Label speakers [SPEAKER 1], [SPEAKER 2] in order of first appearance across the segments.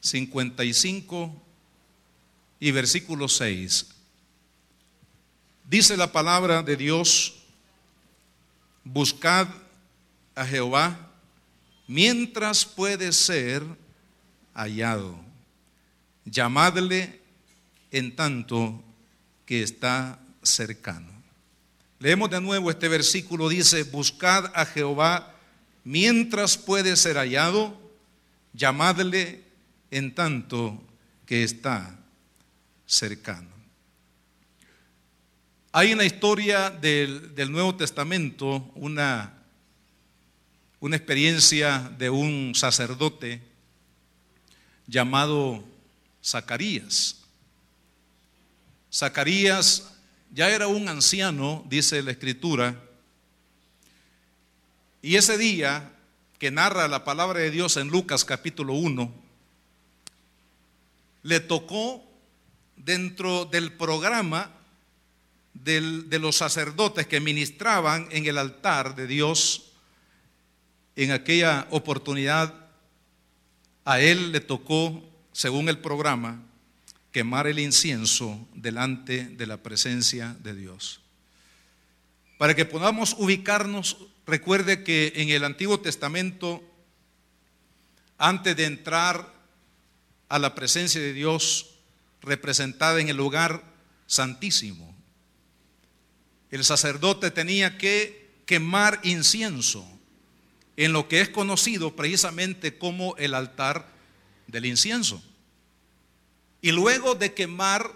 [SPEAKER 1] 55 y versículo 6. Dice la palabra de Dios: buscad a Jehová mientras puede ser hallado, llamadle en tanto que está cercano. Leemos de nuevo este versículo, dice: buscad a Jehová mientras puede ser hallado, llamadle en tanto que está cercano. Hay en la historia del Nuevo Testamento una experiencia de un sacerdote llamado Zacarías. Zacarías ya era un anciano, dice la Escritura, y ese día que narra la palabra de Dios en Lucas capítulo 1, le tocó dentro del programa de los sacerdotes que ministraban en el altar de Dios. En aquella oportunidad a él le tocó, según el programa, quemar el incienso delante de la presencia de Dios. Para que podamos ubicarnos, recuerde que en el Antiguo Testamento, antes de entrar a la presencia de Dios representada en el lugar santísimo, el sacerdote tenía que quemar incienso en lo que es conocido precisamente como el altar del incienso. Y luego de quemar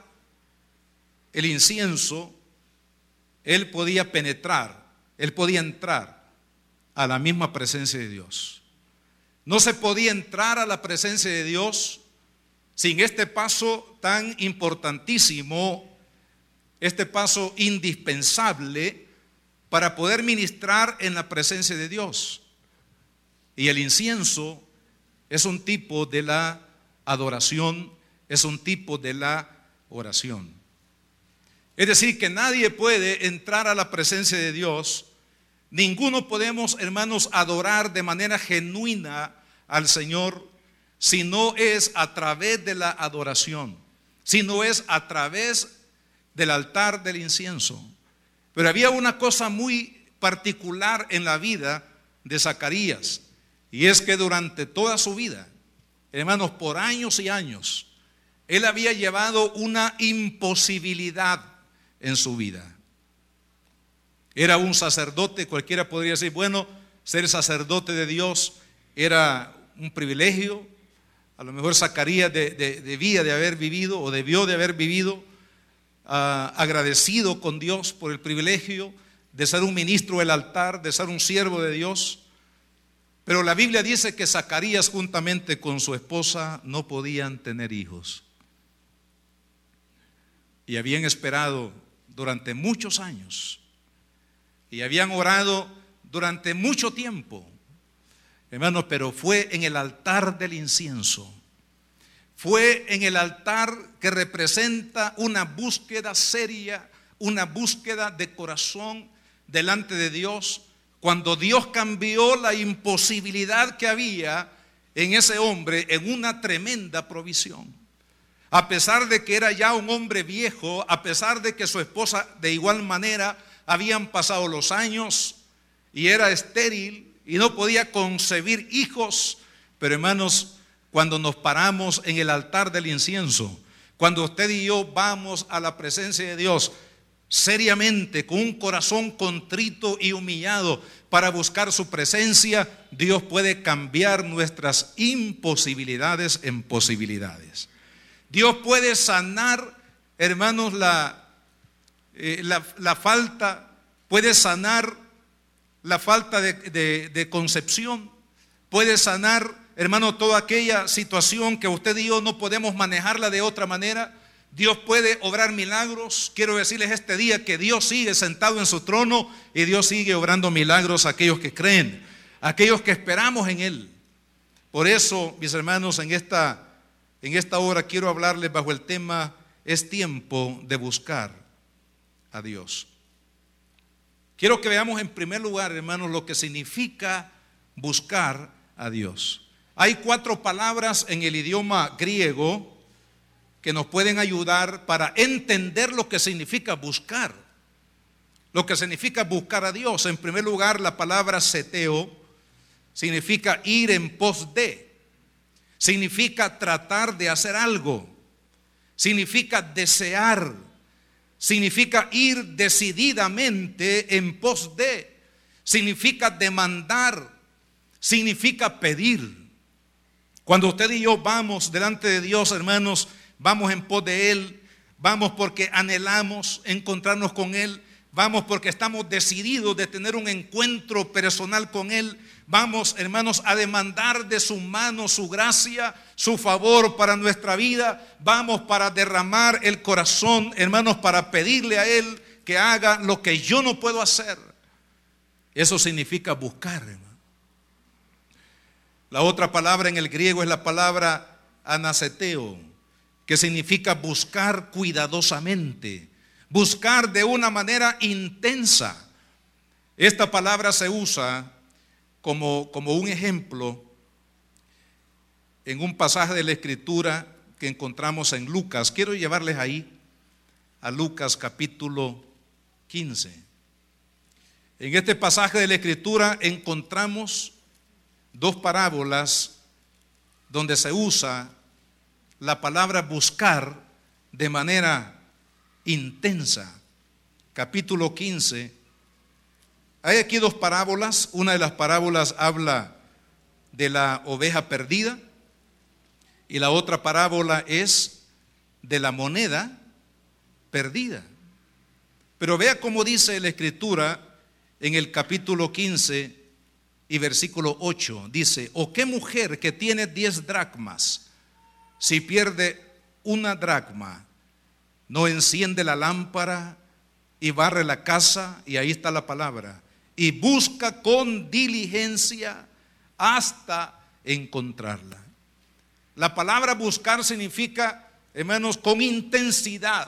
[SPEAKER 1] el incienso, él podía penetrar, él podía entrar a la misma presencia de Dios. No se podía entrar a la presencia de Dios sin este paso tan importantísimo, este paso indispensable para poder ministrar en la presencia de Dios. Y el incienso es un tipo de la adoración, es un tipo de la oración. Es decir, que nadie puede entrar a la presencia de Dios, ninguno podemos, hermanos, adorar de manera genuina al Señor si no es a través de la adoración, si no es a través del altar del incienso. Pero había una cosa muy particular en la vida de Zacarías, y es que durante toda su vida, hermanos, por años y años, él había llevado una imposibilidad en su vida. Era un sacerdote, cualquiera podría decir, bueno, ser sacerdote de Dios era un privilegio. A lo mejor Zacarías debía de haber vivido o debió de haber vivido agradecido con Dios por el privilegio de ser un ministro del altar, de ser un siervo de Dios. Pero la Biblia dice que Zacarías juntamente con su esposa no podían tener hijos. Y habían esperado durante muchos años. Y habían orado durante mucho tiempo. Hermanos, pero fue en el altar del incienso. Fue en el altar que representa una búsqueda seria, una búsqueda de corazón delante de Dios, cuando Dios cambió la imposibilidad que había en ese hombre en una tremenda provisión. A pesar de que era ya un hombre viejo, a pesar de que su esposa de igual manera habían pasado los años y era estéril y no podía concebir hijos, pero hermanos, cuando nos paramos en el altar del incienso, cuando usted y yo vamos a la presencia de Dios seriamente, con un corazón contrito y humillado para buscar su presencia, Dios puede cambiar nuestras imposibilidades en posibilidades. Dios puede sanar, hermanos, la falta, puede sanar la falta de concepción, puede sanar, hermano, toda aquella situación que usted y yo no podemos manejarla de otra manera. Dios puede obrar milagros. Quiero decirles este día que Dios sigue sentado en su trono y Dios sigue obrando milagros a aquellos que creen, a aquellos que esperamos en Él. Por eso, mis hermanos, en esta hora quiero hablarles bajo el tema: es tiempo de buscar a Dios. Quiero que veamos en primer lugar, hermanos, lo que significa buscar a Dios. Hay 4 palabras en el idioma griego que nos pueden ayudar para entender lo que significa buscar. Lo que significa buscar a Dios. En primer lugar, la palabra seteo significa ir en pos de. Significa tratar de hacer algo. Significa desear. Significa ir decididamente en pos de. Significa demandar. Significa pedir. Cuando usted y yo vamos delante de Dios, hermanos, vamos en pos de Él. Vamos porque anhelamos encontrarnos con Él. Vamos porque estamos decididos de tener un encuentro personal con Él. Vamos, hermanos, a demandar de su mano, su gracia, su favor para nuestra vida. Vamos para derramar el corazón, hermanos, para pedirle a Él que haga lo que yo no puedo hacer. Eso significa buscar, hermano. La otra palabra en el griego es la palabra anaseteo, que significa buscar cuidadosamente. Buscar de una manera intensa. Esta palabra se usa como un ejemplo en un pasaje de la Escritura que encontramos en Lucas. Quiero llevarles ahí a Lucas capítulo 15. En este pasaje de la Escritura encontramos 2 parábolas donde se usa la palabra buscar de manera intensa. Capítulo 15. Hay aquí 2 parábolas. Una de las parábolas habla de la oveja perdida y la otra parábola es de la moneda perdida. Pero vea cómo dice la Escritura en el capítulo 15 y versículo 8. Dice: ¿o qué mujer que tiene 10 dracmas, si pierde una dracma, no enciende la lámpara y barre la casa? Y ahí está la palabra. Y busca con diligencia hasta encontrarla. La palabra buscar significa, hermanos, con intensidad.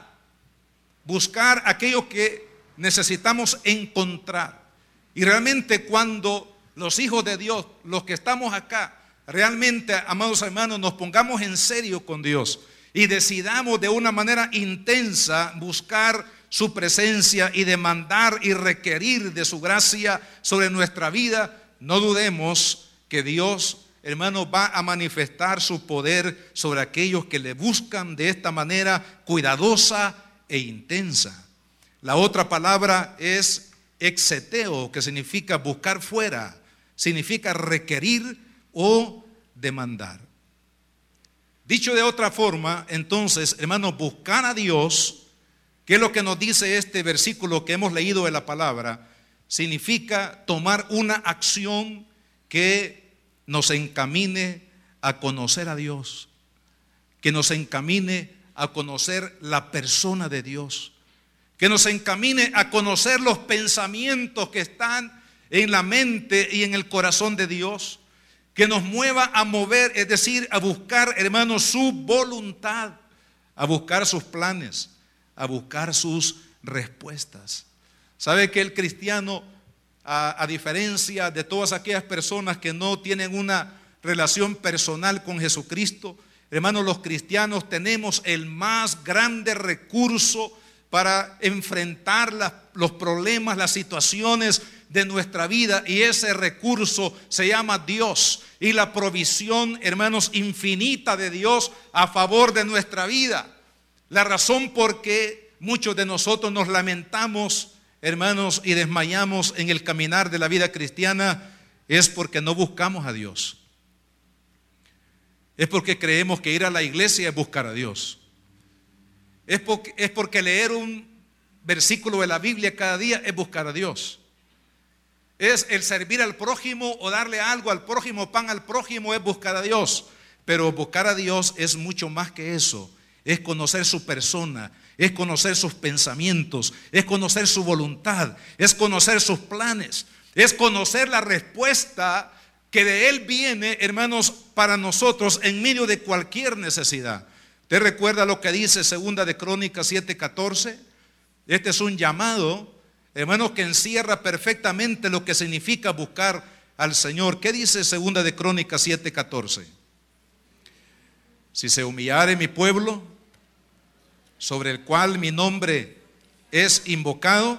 [SPEAKER 1] Buscar aquello que necesitamos encontrar. Y realmente cuando los hijos de Dios, los que estamos acá, realmente, amados hermanos, nos pongamos en serio con Dios y decidamos de una manera intensa buscar su presencia y demandar y requerir de su gracia sobre nuestra vida, no dudemos que Dios, hermanos, va a manifestar su poder sobre aquellos que le buscan de esta manera cuidadosa e intensa. La otra palabra es exeteo, que significa buscar fuera, significa requerir o demandar. Dicho de otra forma, entonces, hermanos, buscar a Dios, que es lo que nos dice este versículo que hemos leído de la palabra, significa tomar una acción que nos encamine a conocer a Dios, que nos encamine a conocer la persona de Dios, que nos encamine a conocer los pensamientos que están en la mente y en el corazón de Dios, que nos mueva a mover, es decir, a buscar, hermanos, su voluntad, a buscar sus planes, a buscar sus respuestas. ¿Sabe que el cristiano, a diferencia de todas aquellas personas que no tienen una relación personal con Jesucristo, hermanos, los cristianos tenemos el más grande recurso para enfrentar los problemas, las situaciones de nuestra vida, y ese recurso se llama Dios y la provisión, hermanos, infinita de Dios a favor de nuestra vida. La razón por qué muchos de nosotros nos lamentamos, hermanos, y desmayamos en el caminar de la vida cristiana es porque no buscamos a Dios. Es porque creemos que ir a la iglesia es buscar a Dios. Es porque leer un versículo de la Biblia cada día es buscar a Dios. Es el servir al prójimo o darle algo al prójimo, pan al prójimo, es buscar a Dios. Pero buscar a Dios es mucho más que eso. Es conocer su persona, es conocer sus pensamientos, es conocer su voluntad, es conocer sus planes, es conocer la respuesta que de Él viene, hermanos, para nosotros en medio de cualquier necesidad. ¿Usted recuerda lo que dice 2 de Crónicas 7:14? Este es un llamado, hermanos, que encierra perfectamente lo que significa buscar al Señor. ¿Qué dice segunda de Crónicas 7:14? Si se humillare mi pueblo, sobre el cual mi nombre es invocado,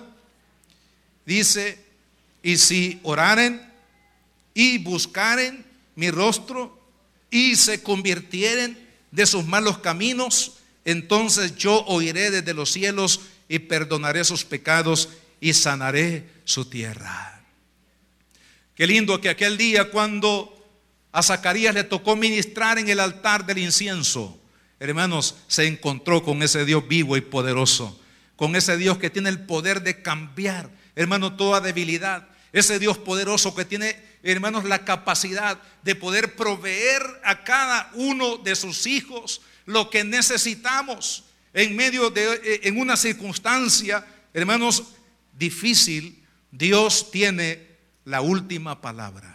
[SPEAKER 1] dice, y si oraren y buscaren mi rostro y se convirtieren de sus malos caminos, entonces yo oiré desde los cielos y perdonaré sus pecados y sanaré su tierra. Qué lindo que aquel día, cuando a Zacarías le tocó ministrar en el altar del incienso, hermanos, se encontró con ese Dios vivo y poderoso, con ese Dios que tiene el poder de cambiar, hermano, toda debilidad. Ese Dios poderoso que tiene, hermanos, la capacidad de poder proveer a cada uno de sus hijos lo que necesitamos en medio de en una circunstancia, hermanos, difícil. Dios tiene la última palabra.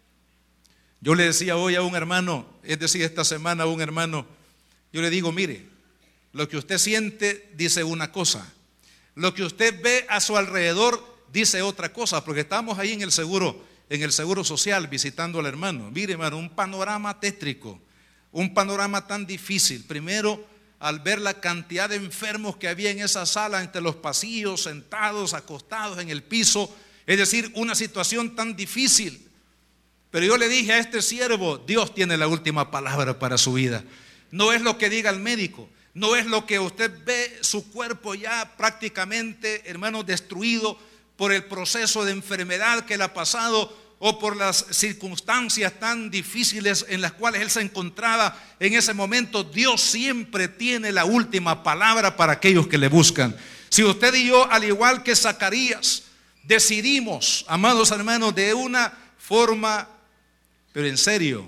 [SPEAKER 1] Yo le decía hoy a un hermano, es decir, esta semana a un hermano, yo le digo, mire, lo que usted siente dice una cosa, lo que usted ve a su alrededor dice otra cosa, porque estábamos ahí en el seguro social visitando al hermano. Mire, hermano, un panorama tétrico, un panorama tan difícil. Primero, al ver la cantidad de enfermos que había en esa sala, entre los pasillos, sentados, acostados en el piso, es decir, una situación tan difícil. Pero yo le dije a este siervo, Dios tiene la última palabra para su vida. No es lo que diga el médico, no es lo que usted ve su cuerpo ya prácticamente, hermano, destruido por el proceso de enfermedad que le ha pasado o por las circunstancias tan difíciles en las cuales él se encontraba en ese momento. Dios siempre tiene la última palabra para aquellos que le buscan. Si usted y yo, al igual que Zacarías, decidimos, amados hermanos, de una forma, pero en serio,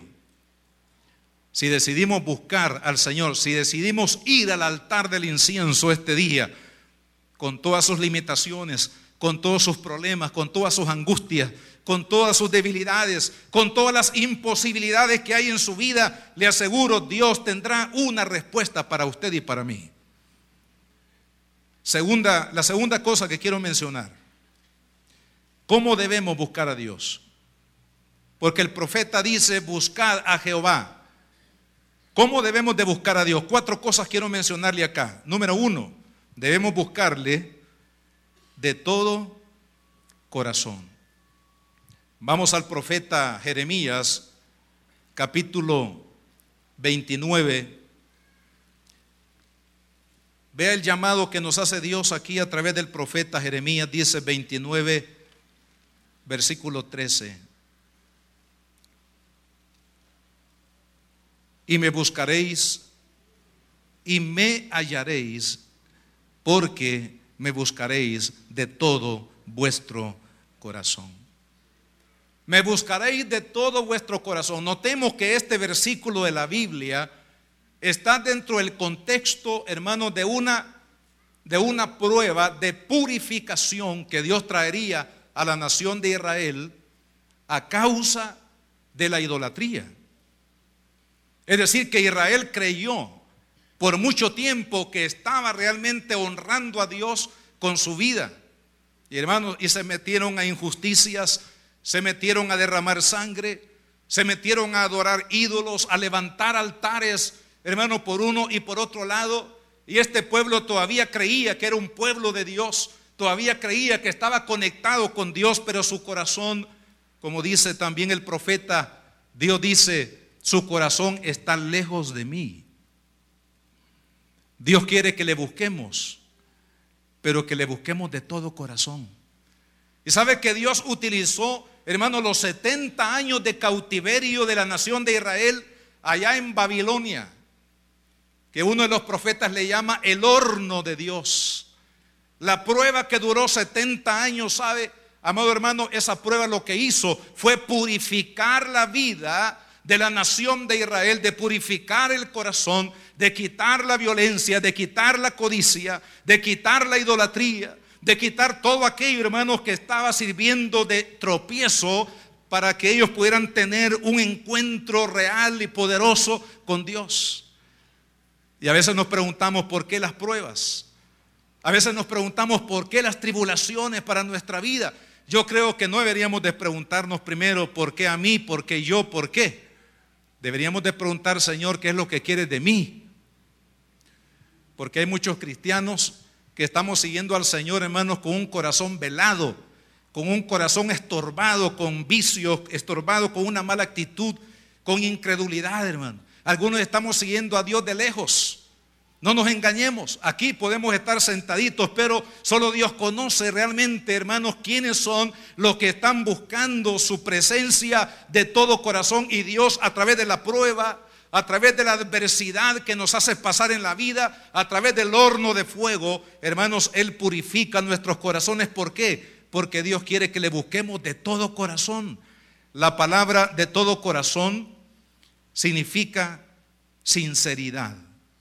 [SPEAKER 1] si decidimos buscar al Señor, si decidimos ir al altar del incienso este día, con todas sus limitaciones, con todos sus problemas, con todas sus angustias, con todas sus debilidades, con todas las imposibilidades que hay en su vida, le aseguro, Dios tendrá una respuesta para usted y para mí. La segunda cosa que quiero mencionar, ¿cómo debemos buscar a Dios? Porque el profeta dice, buscad a Jehová. ¿Cómo debemos de buscar a Dios? 4 cosas quiero mencionarle acá. Número 1, debemos buscarle de todo corazón. Vamos al profeta Jeremías, capítulo 29. Vea el llamado que nos hace Dios aquí a través del profeta Jeremías. Dice 29, versículo 13. Y me buscaréis y me hallaréis, porque me buscaréis de todo vuestro corazón. Me buscaréis de todo vuestro corazón. Notemos que este versículo de la Biblia está dentro del contexto, hermanos, de una prueba de purificación que Dios traería a la nación de Israel a causa de la idolatría. Es decir, que Israel creyó por mucho tiempo que estaba realmente honrando a Dios con su vida. Y hermanos, y se metieron a injusticias, se metieron a derramar sangre, se metieron a adorar ídolos, a levantar altares, hermanos, por uno y por otro lado. Y este pueblo todavía creía que era un pueblo de Dios, todavía creía que estaba conectado con Dios, pero su corazón, como dice también el profeta, Dios dice, su corazón está lejos de mí. Dios quiere que le busquemos, pero que le busquemos de todo corazón. Y sabe que Dios utilizó, hermanos, los 70 años de cautiverio de la nación de Israel allá en Babilonia, que uno de los profetas le llama el horno de Dios. La prueba que duró 70 años, ¿sabe? Amado hermano, esa prueba lo que hizo fue purificar la vida de la nación de Israel, de purificar el corazón, de quitar la violencia, de quitar la codicia, de quitar la idolatría, de quitar todo aquello, hermanos, que estaba sirviendo de tropiezo para que ellos pudieran tener un encuentro real y poderoso con Dios. Y a veces nos preguntamos por qué las pruebas, a veces nos preguntamos por qué las tribulaciones para nuestra vida. Yo creo que no deberíamos de preguntarnos primero ¿por qué a mí? ¿Por qué yo? ¿Por qué? Deberíamos de preguntar, Señor, ¿qué es lo que quieres de mí? Porque hay muchos cristianos que estamos siguiendo al Señor, hermanos, con un corazón velado, con un corazón estorbado, con vicios, estorbado, con una mala actitud, con incredulidad, hermano. Algunos estamos siguiendo a Dios de lejos. No nos engañemos, aquí podemos estar sentaditos, pero solo Dios conoce realmente, hermanos, quiénes son los que están buscando su presencia de todo corazón. Y Dios, a través de la prueba, a través de la adversidad que nos hace pasar en la vida, a través del horno de fuego, hermanos, Él purifica nuestros corazones. ¿Por qué? Porque Dios quiere que le busquemos de todo corazón. La palabra de todo corazón significa sinceridad.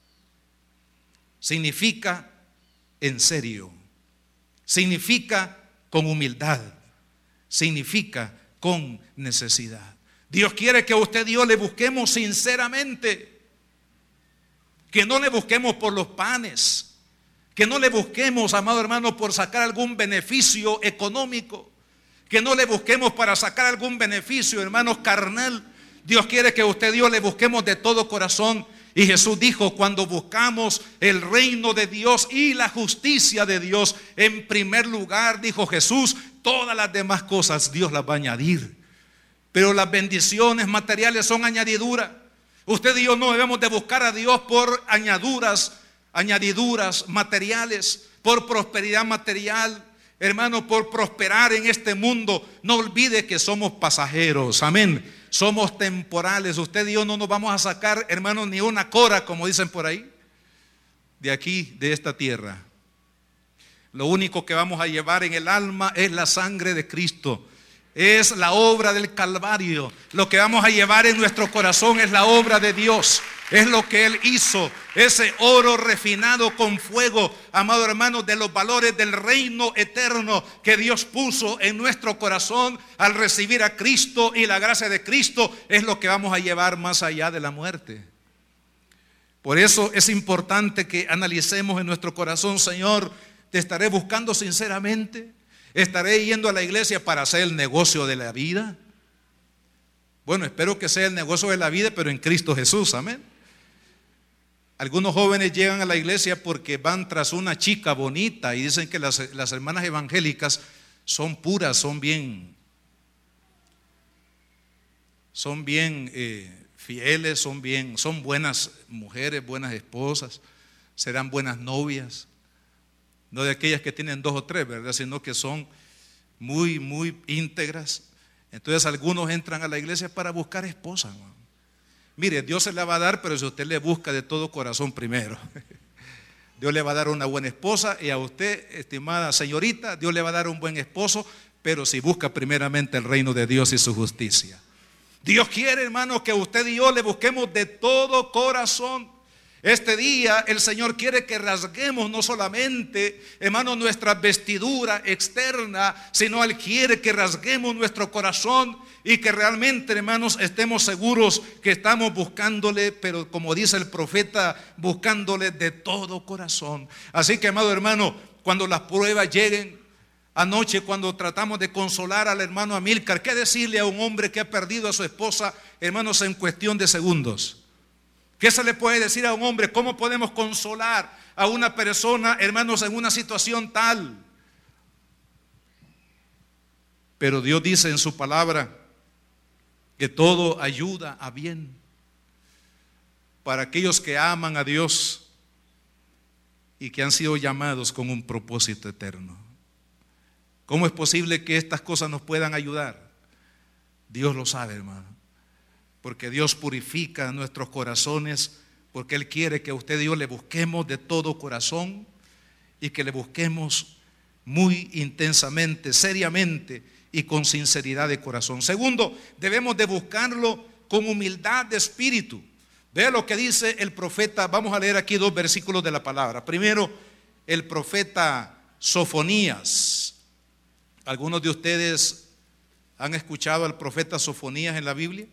[SPEAKER 1] Significa en serio. Significa con humildad. Significa con necesidad. Dios quiere que a usted y yo le busquemos sinceramente. Que no le busquemos por los panes. Que no le busquemos, amado hermano, por sacar algún beneficio económico. Que no le busquemos para sacar algún beneficio, hermanos, carnal. Dios quiere que a usted y yo le busquemos de todo corazón. Y Jesús dijo, cuando buscamos el reino de Dios y la justicia de Dios en primer lugar, dijo Jesús, todas las demás cosas Dios las va a añadir. Pero las bendiciones materiales son añadidura. Usted y yo no debemos de buscar a Dios por añadiduras materiales, por prosperidad material, hermano, por prosperar en este mundo. No olvide que somos pasajeros, amén. Somos temporales. Usted y yo no nos vamos a sacar, hermanos, ni una cora, como dicen por ahí, de aquí, de esta tierra. Lo único que vamos a llevar en el alma es la sangre de Cristo. Es la obra del Calvario. Lo que vamos a llevar en nuestro corazón es la obra de Dios. Es lo que Él hizo. Ese oro refinado con fuego, amado hermano, de los valores del reino eterno que Dios puso en nuestro corazón al recibir a Cristo y la gracia de Cristo, es lo que vamos a llevar más allá de la muerte. Por eso es importante que analicemos en nuestro corazón, Señor, ¿te estaré buscando sinceramente? ¿Estaré yendo a la iglesia para hacer el negocio de la vida? Bueno, espero que sea el negocio de la vida, pero en Cristo Jesús, amén. Algunos jóvenes llegan a la iglesia porque van tras una chica bonita y dicen que las hermanas evangélicas son puras, son bien fieles, son buenas mujeres, buenas esposas, serán buenas novias. No de aquellas que tienen 2 o 3, ¿verdad? Sino que son muy, muy íntegras. Entonces algunos entran a la iglesia para buscar esposa, hermano. Mire, Dios se la va a dar, pero si usted le busca de todo corazón primero. Dios le va a dar una buena esposa, y a usted, estimada señorita, Dios le va a dar un buen esposo, pero si busca primeramente el reino de Dios y su justicia. Dios quiere, hermano, que usted y yo le busquemos de todo corazón. Este día el Señor quiere que rasguemos no solamente, hermano, nuestra vestidura externa, sino Él quiere que rasguemos nuestro corazón y que realmente, hermanos, estemos seguros que estamos buscándole, pero como dice el profeta, buscándole de todo corazón. Así que, amado hermano, cuando las pruebas lleguen, anoche cuando tratamos de consolar al hermano Amílcar, ¿qué decirle a un hombre que ha perdido a su esposa, hermanos, en cuestión de segundos? ¿Qué se le puede decir a un hombre? ¿Cómo podemos consolar a una persona, hermanos, en una situación tal? Pero Dios dice en su palabra que todo ayuda a bien para aquellos que aman a Dios y que han sido llamados con un propósito eterno. ¿Cómo es posible que estas cosas nos puedan ayudar? Dios lo sabe, hermano. Porque Dios purifica nuestros corazones, porque Él quiere que usted y yo le busquemos de todo corazón y que le busquemos muy intensamente, seriamente y con sinceridad de corazón. Segundo, debemos de buscarlo con humildad de espíritu. Vea lo que dice el profeta. Vamos a leer aquí 2 versículos de la palabra. Primero, el profeta Sofonías. ¿Algunos de ustedes han escuchado al profeta Sofonías en la Biblia?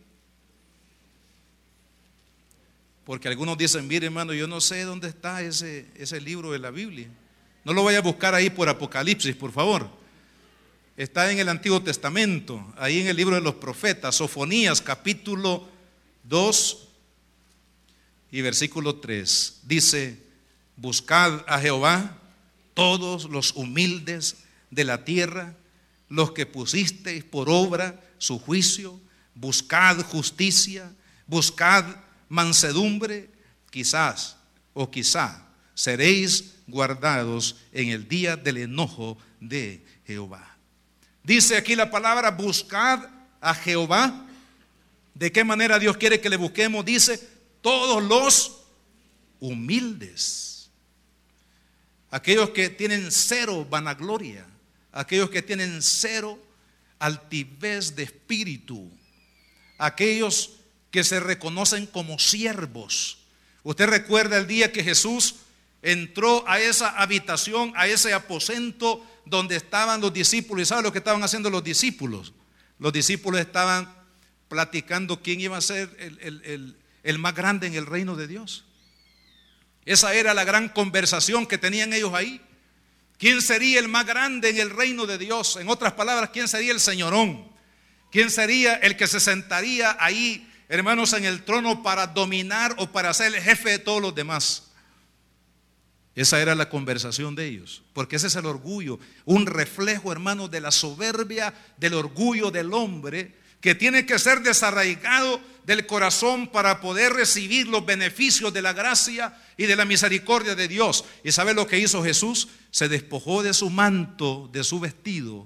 [SPEAKER 1] Porque algunos dicen, mire hermano, yo no sé dónde está ese libro de la Biblia. No lo vaya a buscar ahí por Apocalipsis, por favor. está en el Antiguo Testamento, ahí en el libro de los profetas, Sofonías capítulo 2 y versículo 3. Dice: buscad a Jehová todos los humildes de la tierra, los que pusisteis por obra su juicio, buscad justicia, buscad mansedumbre, quizás o quizá seréis guardados en el día del enojo de Jehová. Dice aquí la palabra: buscad a Jehová. ¿De qué manera Dios quiere que le busquemos? Dice: todos los humildes, aquellos que tienen cero vanagloria, aquellos que tienen cero altivez de espíritu, aquellos que se reconocen como siervos. Usted recuerda el día que Jesús entró a esa habitación, a ese aposento donde estaban los discípulos. ¿Y sabe lo que estaban haciendo los discípulos? Los discípulos estaban platicando quién iba a ser el más grande en el reino de Dios. Esa era la gran conversación que tenían ellos ahí. ¿Quién sería el más grande en el reino de Dios? En otras palabras, ¿quién sería el señorón? ¿Quién sería el que se sentaría ahí, hermanos, en el trono para dominar o para ser el jefe de todos los demás? Esa era la conversación de ellos, porque ese es el orgullo, un reflejo, hermanos, de la soberbia, del orgullo del hombre, que tiene que ser desarraigado del corazón para poder recibir los beneficios de la gracia y de la misericordia de Dios. ¿Y sabe lo que hizo Jesús? Se despojó de su manto, de su vestido,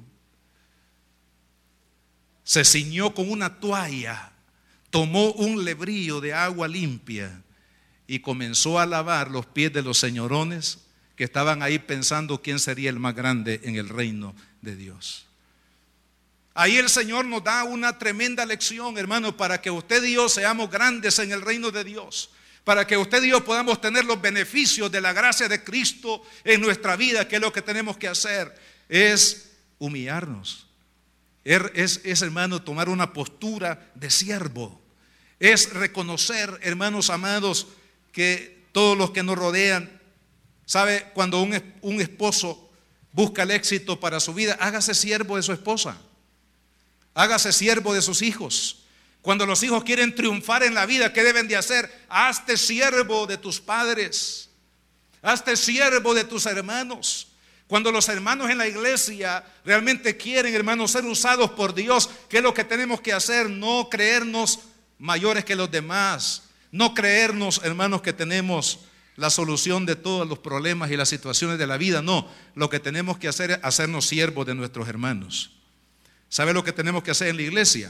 [SPEAKER 1] se ciñó con una toalla, tomó un lebrillo de agua limpia y comenzó a lavar los pies de los señorones que estaban ahí pensando quién sería el más grande en el reino de Dios. Ahí el Señor nos da una tremenda lección, hermano, para que usted y yo seamos grandes en el reino de Dios, para que usted y yo podamos tener los beneficios de la gracia de Cristo en nuestra vida. Que lo que tenemos que hacer es humillarnos, es hermano, tomar una postura de siervo, es reconocer, hermanos amados, que todos los que nos rodean, ¿sabe? Cuando un esposo busca el éxito para su vida, hágase siervo de su esposa, hágase siervo de sus hijos. Cuando los hijos quieren triunfar en la vida, ¿qué deben de hacer? Hazte siervo de tus padres, hazte siervo de tus hermanos. Cuando los hermanos en la iglesia realmente quieren, hermanos, ser usados por Dios, ¿qué es lo que tenemos que hacer? No creernos mayores que los demás, no creernos, hermanos, que tenemos la solución de todos los problemas y las situaciones de la vida. No, lo que tenemos que hacer es hacernos siervos de nuestros hermanos. ¿Sabe lo que tenemos que hacer en la iglesia?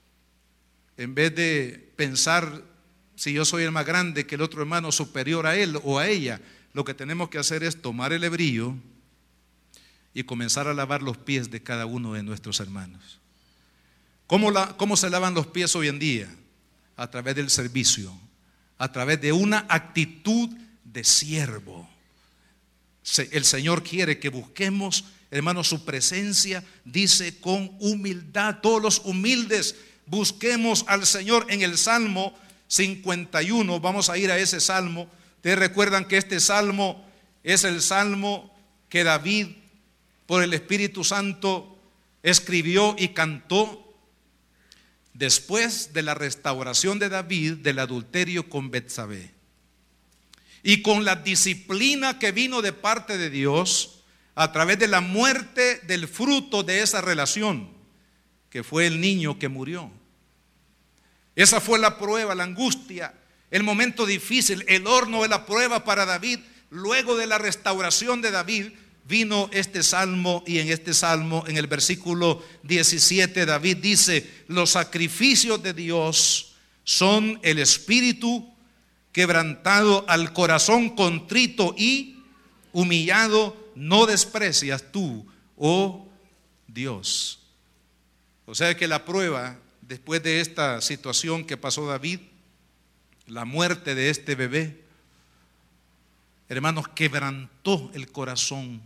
[SPEAKER 1] En vez de pensar si yo soy el más grande que el otro hermano superior a él o a ella, lo que tenemos que hacer es tomar el lebrillo y comenzar a lavar los pies de cada uno de nuestros hermanos. ¿Cómo se lavan los pies hoy en día? A través del servicio, a través de una actitud de siervo. El Señor quiere que busquemos, hermanos, su presencia, dice, con humildad. Todos los humildes busquemos al Señor. En el Salmo 51, vamos a ir a ese salmo. Ustedes recuerdan que este salmo es el salmo que David, por el Espíritu Santo, escribió y cantó después de la restauración de David del adulterio con Betsabé, y con la disciplina que vino de parte de Dios a través de la muerte del fruto de esa relación, que fue el niño que murió. Esa fue la prueba, la angustia, el momento difícil, el horno de la prueba para David. Luego de la restauración de David vino este salmo, y en este salmo, en el versículo 17, David dice: los sacrificios de Dios son el espíritu quebrantado, al corazón contrito y humillado no desprecias tú, oh Dios. O sea que la prueba, después de esta situación que pasó David, la muerte de este bebé, hermanos, quebrantó el corazón,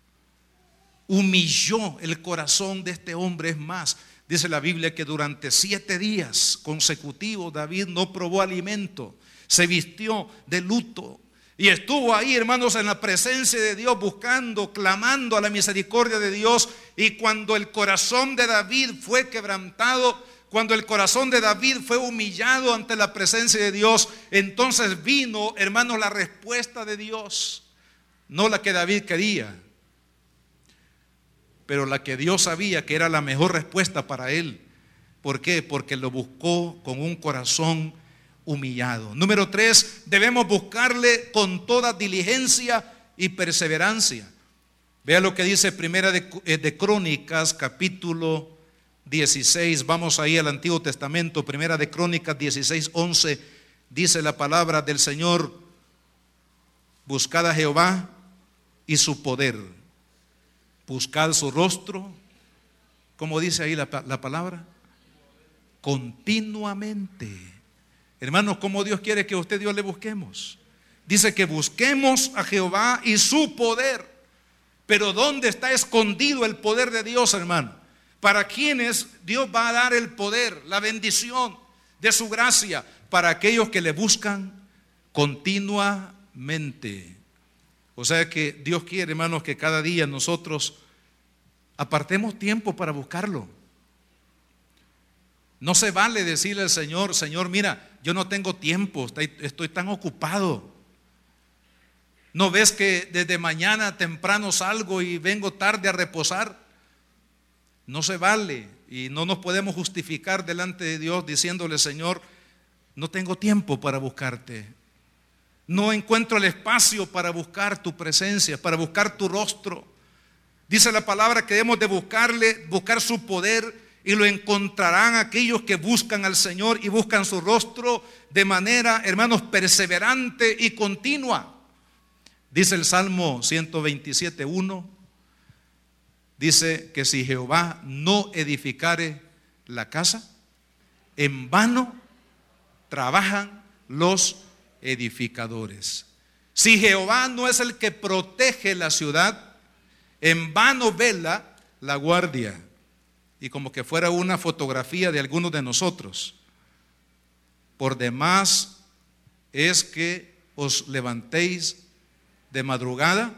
[SPEAKER 1] humilló el corazón de este hombre. Es más, dice la Biblia que durante 7 días consecutivos David no probó alimento, se vistió de luto. Y estuvo ahí, hermanos, en la presencia de Dios, buscando, clamando a la misericordia de Dios. Y cuando el corazón de David fue quebrantado, cuando el corazón de David fue humillado ante la presencia de Dios, entonces vino, hermanos, la respuesta de Dios. No la que David quería, pero la que Dios sabía que era la mejor respuesta para él. ¿Por qué? Porque lo buscó con un corazón humillado. Número 3, debemos buscarle con toda diligencia y perseverancia. Vea lo que dice Primera de Crónicas, capítulo 16. Vamos ahí al Antiguo Testamento. Primera de Crónicas 16:11. Dice la palabra del Señor: buscad a Jehová y su poder, buscad su rostro. ¿Cómo dice ahí la palabra? Continuamente. Hermanos, ¿cómo Dios quiere que usted y yo le busquemos? Dice que busquemos a Jehová y su poder. Pero ¿dónde está escondido el poder de Dios, hermano? ¿Para quienes Dios va a dar el poder, la bendición de su gracia? Para aquellos que le buscan continuamente. O sea que Dios quiere, hermanos, que cada día nosotros apartemos tiempo para buscarlo. No se vale decirle al Señor: Señor, mira, yo no tengo tiempo, estoy tan ocupado. ¿No ves que desde mañana temprano salgo y vengo tarde a reposar? No se vale, y no nos podemos justificar delante de Dios diciéndole: Señor, no tengo tiempo para buscarte. No encuentro el espacio para buscar tu presencia, para buscar tu rostro. Dice la palabra que debemos de buscar su poder, y lo encontrarán aquellos que buscan al Señor y buscan su rostro de manera, hermanos, perseverante y continua. Dice el Salmo 127:1, dice que si Jehová no edificare la casa, en vano trabajan los edificadores. Si Jehová no es el que protege la ciudad, en vano vela la guardia. Y como que fuera una fotografía de algunos de nosotros. Por demás es que os levantéis de madrugada,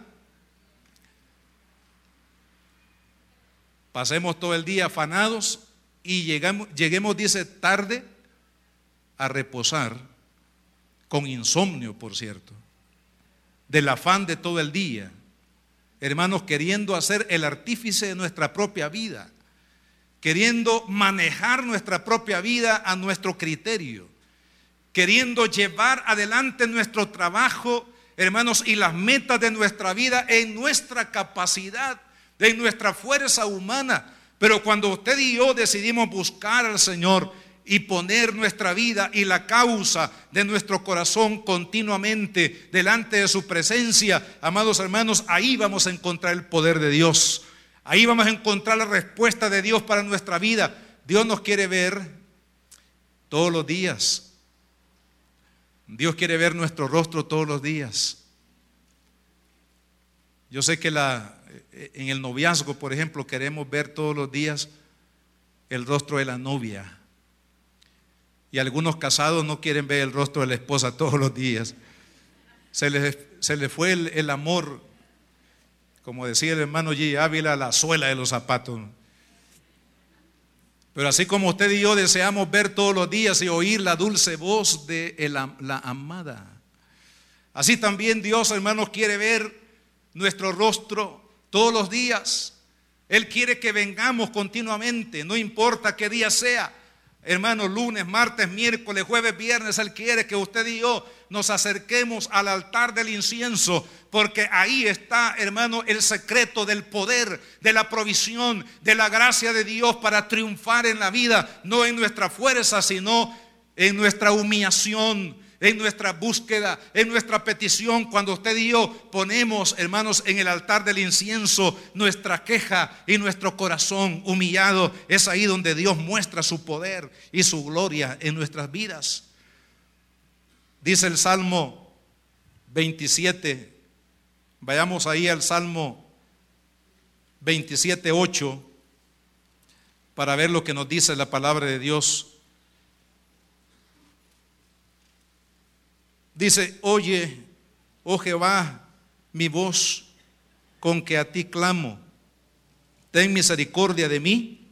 [SPEAKER 1] pasemos todo el día afanados y lleguemos, dice, tarde a reposar, con insomnio, por cierto, del afán de todo el día, hermanos, queriendo hacer el artífice de nuestra propia vida, queriendo manejar nuestra propia vida a nuestro criterio, queriendo llevar adelante nuestro trabajo, hermanos, y las metas de nuestra vida en nuestra capacidad, en nuestra fuerza humana. Pero cuando usted y yo decidimos buscar al Señor y poner nuestra vida y la causa de nuestro corazón continuamente delante de su presencia, amados hermanos, ahí vamos a encontrar el poder de Dios. Ahí vamos a encontrar la respuesta de Dios para nuestra vida. Dios nos quiere ver todos los días. Dios quiere ver nuestro rostro todos los días. Yo sé que en el noviazgo, por ejemplo, queremos ver todos los días el rostro de la novia. Y algunos casados no quieren ver el rostro de la esposa todos los días. Se les fue el amor, como decía el hermano G. Ávila, la suela de los zapatos. Pero así como usted y yo deseamos ver todos los días y oír la dulce voz de la amada, así también Dios, hermanos, quiere ver nuestro rostro todos los días. Él quiere que vengamos continuamente, no importa qué día sea. Hermanos, lunes, martes, miércoles, jueves, viernes, Él quiere que usted y yo nos acerquemos al altar del incienso, porque ahí está, hermano, el secreto del poder, de la provisión, de la gracia de Dios para triunfar en la vida, no en nuestra fuerza, sino en nuestra humillación, en nuestra búsqueda, en nuestra petición. Cuando usted y yo ponemos, hermanos, en el altar del incienso nuestra queja y nuestro corazón humillado, es ahí donde Dios muestra su poder y su gloria en nuestras vidas. Dice el Salmo 27, vayamos ahí al Salmo 27:8 para ver lo que nos dice la palabra de Dios. Dice: oye, oh Jehová, mi voz con que a ti clamo. Ten misericordia de mí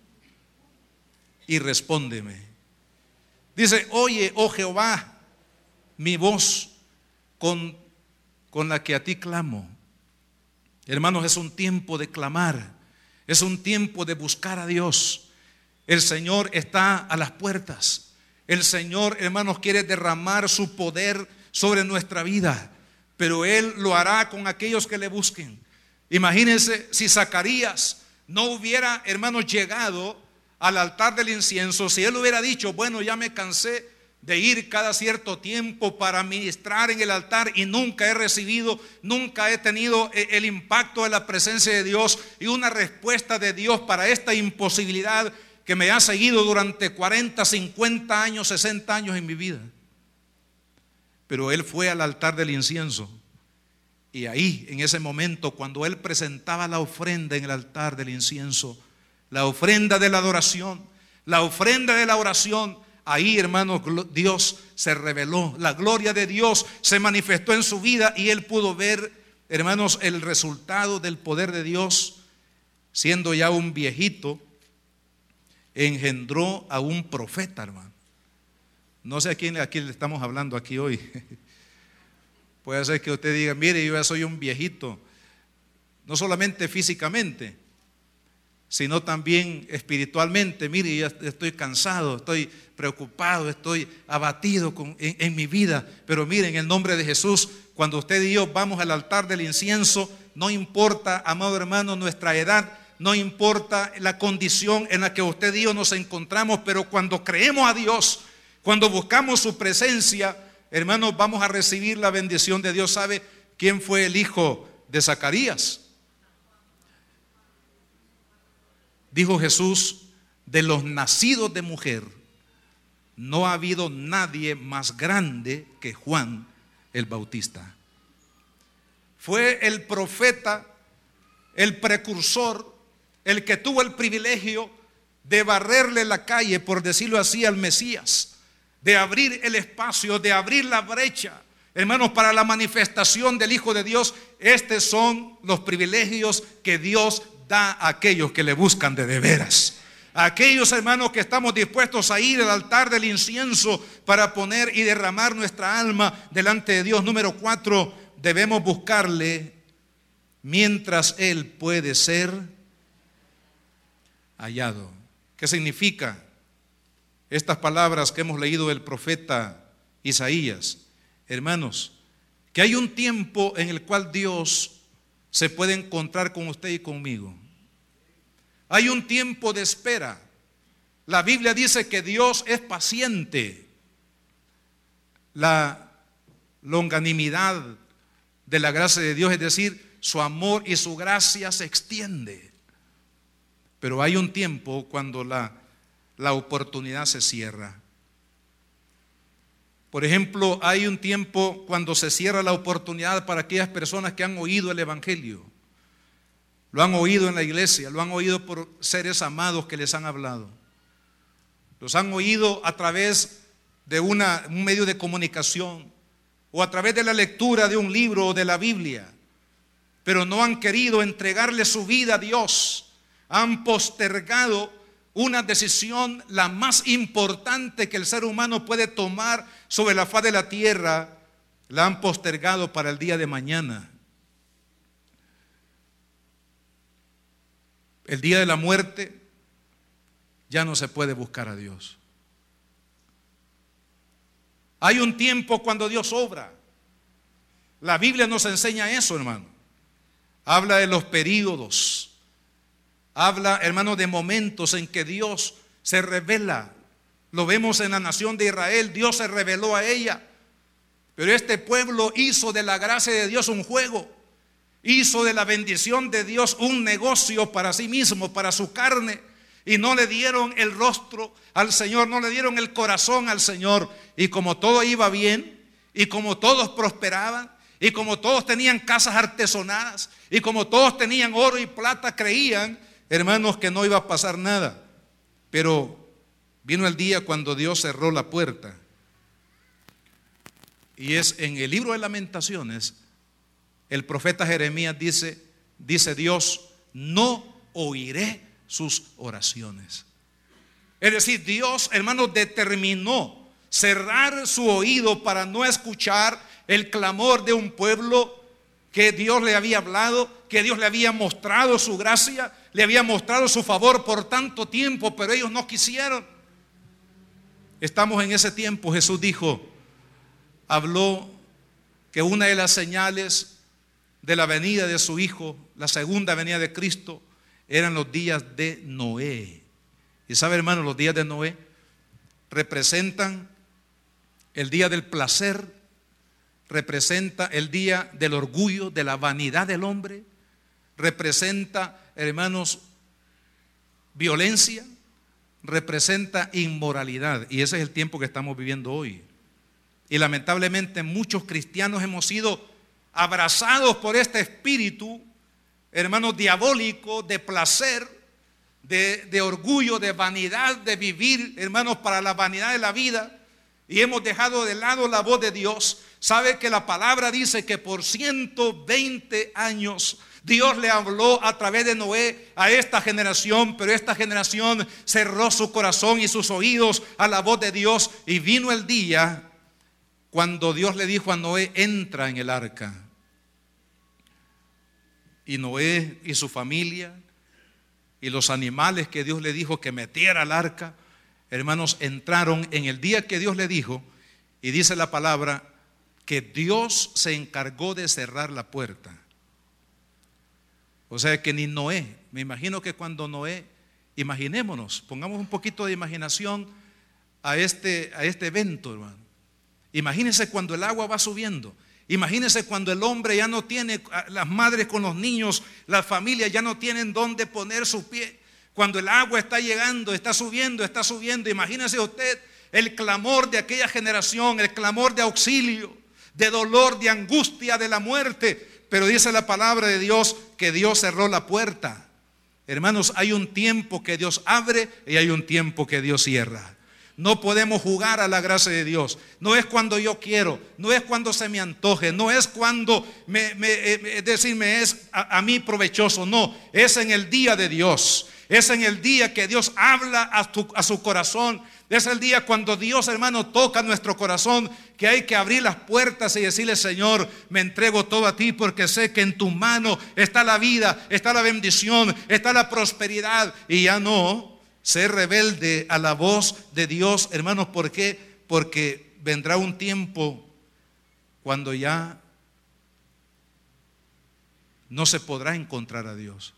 [SPEAKER 1] y respóndeme. Dice, oye, oh Jehová, mi voz con la que a ti clamo. Hermanos, es un tiempo de clamar, es un tiempo de buscar a Dios. El Señor está a las puertas. El Señor, hermanos, quiere derramar su poder sobre nuestra vida, pero Él lo hará con aquellos que le busquen. Imagínense si Zacarías no hubiera, hermanos, llegado al altar del incienso, si él hubiera dicho, bueno, ya me cansé de ir cada cierto tiempo para ministrar en el altar y nunca he recibido, nunca he tenido el impacto de la presencia de Dios y una respuesta de Dios para esta imposibilidad que me ha seguido durante 40, 50 años, 60 años en mi vida. Pero él fue al altar del incienso y ahí, en ese momento, cuando él presentaba la ofrenda en el altar del incienso, la ofrenda de la adoración, la ofrenda de la oración, ahí, hermanos, Dios se reveló, la gloria de Dios se manifestó en su vida y él pudo ver, hermanos, el resultado del poder de Dios. Siendo ya un viejito, engendró a un profeta, hermano. No sé a quién le estamos hablando aquí hoy. Puede ser que usted diga, mire, yo ya soy un viejito, no solamente físicamente, sino también espiritualmente. Mire, ya estoy cansado, estoy preocupado, estoy abatido en mi vida. Pero miren, en el nombre de Jesús, cuando usted y yo vamos al altar del incienso, no importa, amado hermano, nuestra edad, no importa la condición en la que usted y yo nos encontramos, pero cuando creemos a Dios, cuando buscamos su presencia, hermanos, vamos a recibir la bendición de Dios. ¿Sabe quién fue el hijo de Zacarías? Dijo Jesús, de los nacidos de mujer, no ha habido nadie más grande que Juan el Bautista. Fue el profeta, el precursor, el que tuvo el privilegio de barrerle la calle, por decirlo así, al Mesías, de abrir el espacio, de abrir la brecha, hermanos, para la manifestación del Hijo de Dios. Estos son los privilegios que Dios da a aquellos que le buscan de veras. A aquellos, hermanos, que estamos dispuestos a ir al altar del incienso para poner y derramar nuestra alma delante de Dios. Número 4, debemos buscarle mientras Él puede ser hallado. ¿Qué significa estas palabras que hemos leído del profeta Isaías? Hermanos, que hay un tiempo en el cual Dios se puede encontrar con usted y conmigo. Hay un tiempo de espera. La Biblia dice que Dios es paciente. La longanimidad de la gracia de Dios, es decir, su amor y su gracia se extiende. Pero hay un tiempo cuando la oportunidad se cierra. Por ejemplo, hay un tiempo cuando se cierra la oportunidad para aquellas personas que han oído el Evangelio. Lo han oído en la iglesia, lo han oído por seres amados que les han hablado. Los han oído a través de un medio de comunicación o a través de la lectura de un libro o de la Biblia, pero no han querido entregarle su vida a Dios. Han postergado una decisión, la más importante que el ser humano puede tomar sobre la faz de la tierra, la han postergado para el día de mañana. El día de la muerte ya no se puede buscar a Dios. Hay un tiempo cuando Dios obra. La Biblia nos enseña eso, hermano. Habla de los períodos. Habla, hermano, de momentos en que Dios se revela. Lo vemos en la nación de Israel. Dios se reveló a ella. Pero este pueblo hizo de la gracia de Dios un juego. Hizo de la bendición de Dios un negocio para sí mismo, para su carne. Y no le dieron el rostro al Señor, no le dieron el corazón al Señor. Y como todo iba bien, y como todos prosperaban, y como todos tenían casas artesonadas, y como todos tenían oro y plata, creían, hermanos, que no iba a pasar nada. Pero vino el día cuando Dios cerró la puerta. Y es en el libro de Lamentaciones el profeta Jeremías dice Dios, no oiré sus oraciones. Es decir, Dios, hermanos, determinó cerrar su oído para no escuchar el clamor de un pueblo que Dios le había hablado, que Dios le había mostrado su gracia, le había mostrado su favor por tanto tiempo, pero ellos no quisieron. Estamos en ese tiempo. Jesús habló que una de las señales de la venida de su Hijo, la segunda venida de Cristo, eran los días de Noé. Y sabe, hermano, los días de Noé representan el día del placer, representa el día del orgullo, de la vanidad del hombre, representa, hermanos, violencia, representa inmoralidad. Y ese es el tiempo que estamos viviendo hoy. Y lamentablemente muchos cristianos hemos sido abrazados por este espíritu, hermanos, diabólico, de placer, de orgullo, de vanidad, de vivir, hermanos, para la vanidad de la vida. Y hemos dejado de lado la voz de Dios. Sabe que la palabra dice que por 120 años Dios le habló a través de Noé a esta generación, pero esta generación cerró su corazón y sus oídos a la voz de Dios. Y vino el día cuando Dios le dijo a Noé, entra en el arca. Y Noé y su familia y los animales que Dios le dijo que metiera al arca, hermanos, entraron en el día que Dios le dijo. Y dice la palabra que Dios se encargó de cerrar la puerta. O sea que ni Noé, me imagino que cuando Noé, imaginémonos, pongamos un poquito de imaginación a este evento, hermano. Imagínense cuando el agua va subiendo. Imagínense cuando el hombre ya no tiene, las madres con los niños, las familias ya no tienen dónde poner su pie. Cuando el agua está llegando, está subiendo. Imagínense usted el clamor de aquella generación, el clamor de auxilio, de dolor, de angustia, de la muerte. Pero dice la palabra de Dios que Dios cerró la puerta. Hermanos, hay un tiempo que Dios abre y hay un tiempo que Dios cierra. No podemos jugar a la gracia de Dios. No es cuando yo quiero, no es cuando se me antoje, no es cuando me es a mí provechoso. No, es en el día de Dios. Es en el día que Dios habla a su corazón. Es el día cuando Dios, hermano, toca nuestro corazón, que hay que abrir las puertas y decirle, Señor, me entrego todo a ti porque sé que en tu mano está la vida, está la bendición, está la prosperidad. Y ya no ser rebelde a la voz de Dios, hermanos. ¿Por qué? Porque vendrá un tiempo cuando ya no se podrá encontrar a Dios.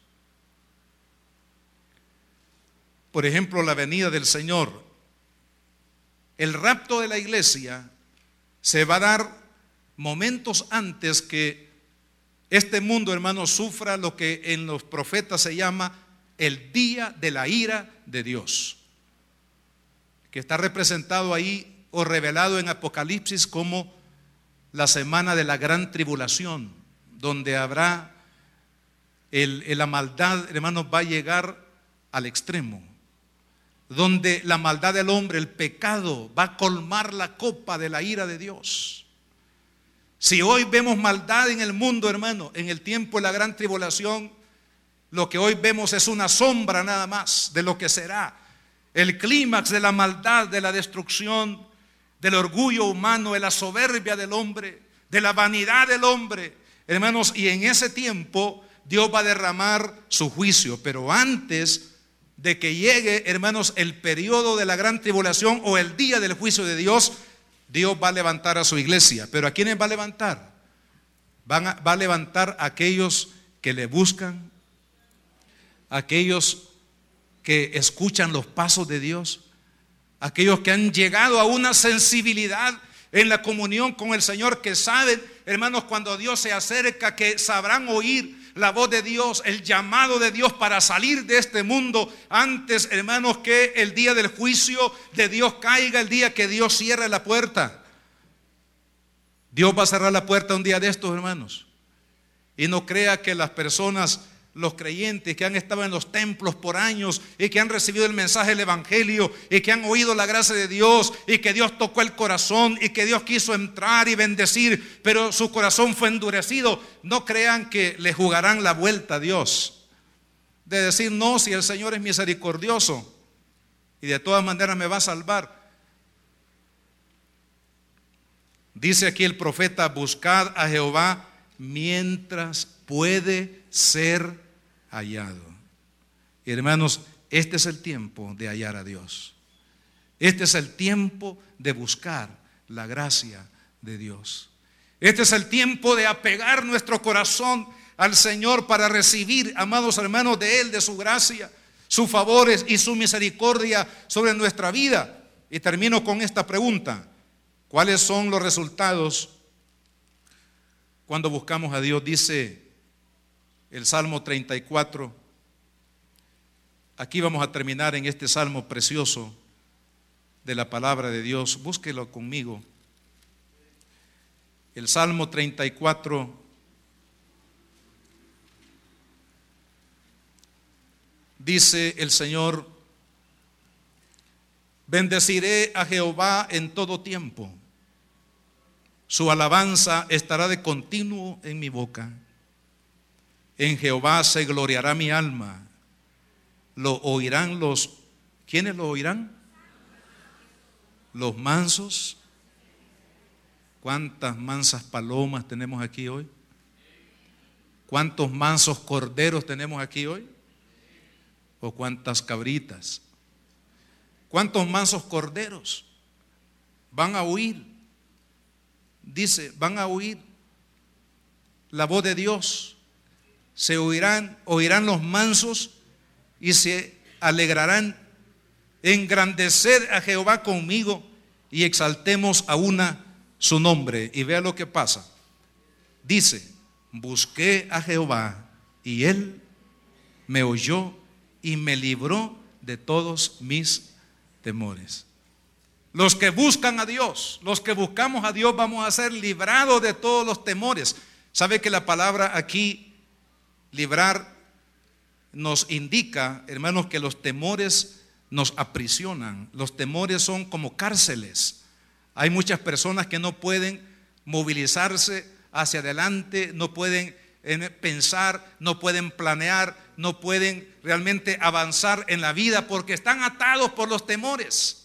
[SPEAKER 1] Por ejemplo, la venida del Señor. El rapto de la iglesia se va a dar momentos antes que este mundo, hermanos, sufra lo que en los profetas se llama el día de la ira de Dios, que está representado ahí o revelado en Apocalipsis como la semana de la gran tribulación, donde habrá la maldad, hermanos, va a llegar al extremo, donde la maldad del hombre, el pecado, va a colmar la copa de la ira de Dios. Si hoy vemos maldad en el mundo, hermano, en el tiempo de la gran tribulación, lo que hoy vemos es una sombra nada más de lo que será el clímax de la maldad, de la destrucción, del orgullo humano, de la soberbia del hombre, de la vanidad del hombre, hermanos. Y en ese tiempo Dios va a derramar su juicio. Pero antes de que llegue, hermanos, el periodo de la gran tribulación o el día del juicio de Dios, Dios va a levantar a su iglesia. ¿Pero a quiénes va a levantar? Va a levantar a aquellos que le buscan, aquellos que escuchan los pasos de Dios, aquellos que han llegado a una sensibilidad en la comunión con el Señor, que saben, hermanos, cuando Dios se acerca, que sabrán oír la voz de Dios, el llamado de Dios para salir de este mundo antes, hermanos, que el día del juicio de Dios caiga, el día que Dios cierre la puerta. Dios va a cerrar la puerta un día de estos, hermanos. Y no crea que las personas los creyentes que han estado en los templos por años y que han recibido el mensaje del evangelio y que han oído la gracia de Dios y que Dios tocó el corazón y que Dios quiso entrar y bendecir, pero su corazón fue endurecido, no crean que le jugarán la vuelta a Dios, de decir no, si el Señor es misericordioso y de todas maneras me va a salvar. Dice aquí el profeta: buscad a Jehová mientras puede ser hallado. Y hermanos, este es el tiempo de hallar a Dios. Este es el tiempo de buscar la gracia de Dios. Este es el tiempo de apegar nuestro corazón al Señor para recibir, amados hermanos, de Él, de su gracia, sus favores y su misericordia sobre nuestra vida. Y termino con esta pregunta: ¿cuáles son los resultados cuando buscamos a Dios? Dice el Salmo 34. Aquí vamos a terminar en este salmo precioso de la palabra de Dios. Búsquelo conmigo. El Salmo 34. Dice el Señor: bendeciré a Jehová en todo tiempo. Su alabanza estará de continuo en mi boca. En Jehová se gloriará mi alma. Lo oirán los... ¿Quiénes lo oirán? Los mansos. ¿Cuántas mansas palomas tenemos aquí hoy? ¿Cuántos mansos corderos tenemos aquí hoy? ¿O cuántas cabritas? ¿Cuántos mansos corderos van a oír? Dice, van a oír la voz de Dios. Se oirán los mansos y se alegrarán. Engrandeced a Jehová conmigo y exaltemos a una su nombre. Y vea lo que pasa. Dice: busqué a Jehová y Él me oyó y me libró de todos mis temores. Los que buscan a Dios, los que buscamos a Dios, vamos a ser librados de todos los temores. ¿Sabe que la palabra aquí, librar, nos indica, hermanos, que los temores nos aprisionan? Los temores son como cárceles. Hay muchas personas que no pueden movilizarse hacia adelante, no pueden pensar, no pueden planear, no pueden realmente avanzar en la vida porque están atados por los temores.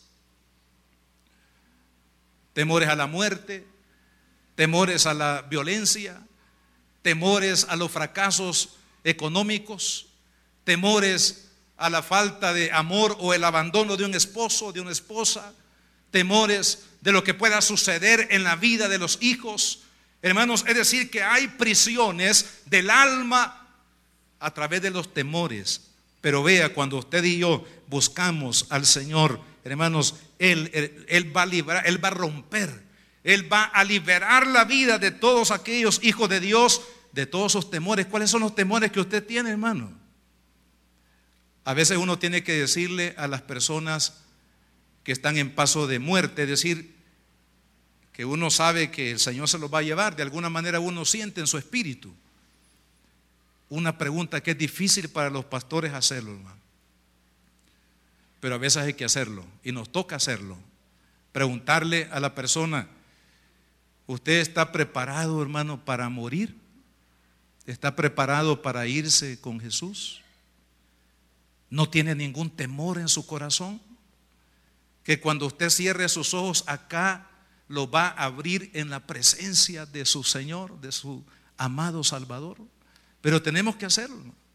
[SPEAKER 1] Temores a la muerte, temores a la violencia, temores a los fracasos económicos, temores a la falta de amor o el abandono de un esposo, de una esposa, temores de lo que pueda suceder en la vida de los hijos. Hermanos, es decir, que hay prisiones del alma a través de los temores. Pero vea, cuando usted y yo buscamos al Señor, hermanos, Él va a librar, Él va a romper, Él va a liberar la vida de todos aquellos hijos de Dios, de todos esos temores. ¿Cuáles son los temores que usted tiene, hermano? A veces uno tiene que decirle a las personas que están en paso de muerte, es decir, que uno sabe que el Señor se los va a llevar, de alguna manera uno siente en su espíritu. Una pregunta que es difícil para los pastores hacerlo, hermano, pero a veces hay que hacerlo y nos toca hacerlo. Preguntarle a la persona: ¿usted está preparado, hermano, para morir? ¿Está preparado para irse con Jesús? ¿No tiene ningún temor en su corazón? Que cuando usted cierre sus ojos acá, lo va a abrir en la presencia de su Señor, de su amado Salvador. Pero tenemos que hacerlo.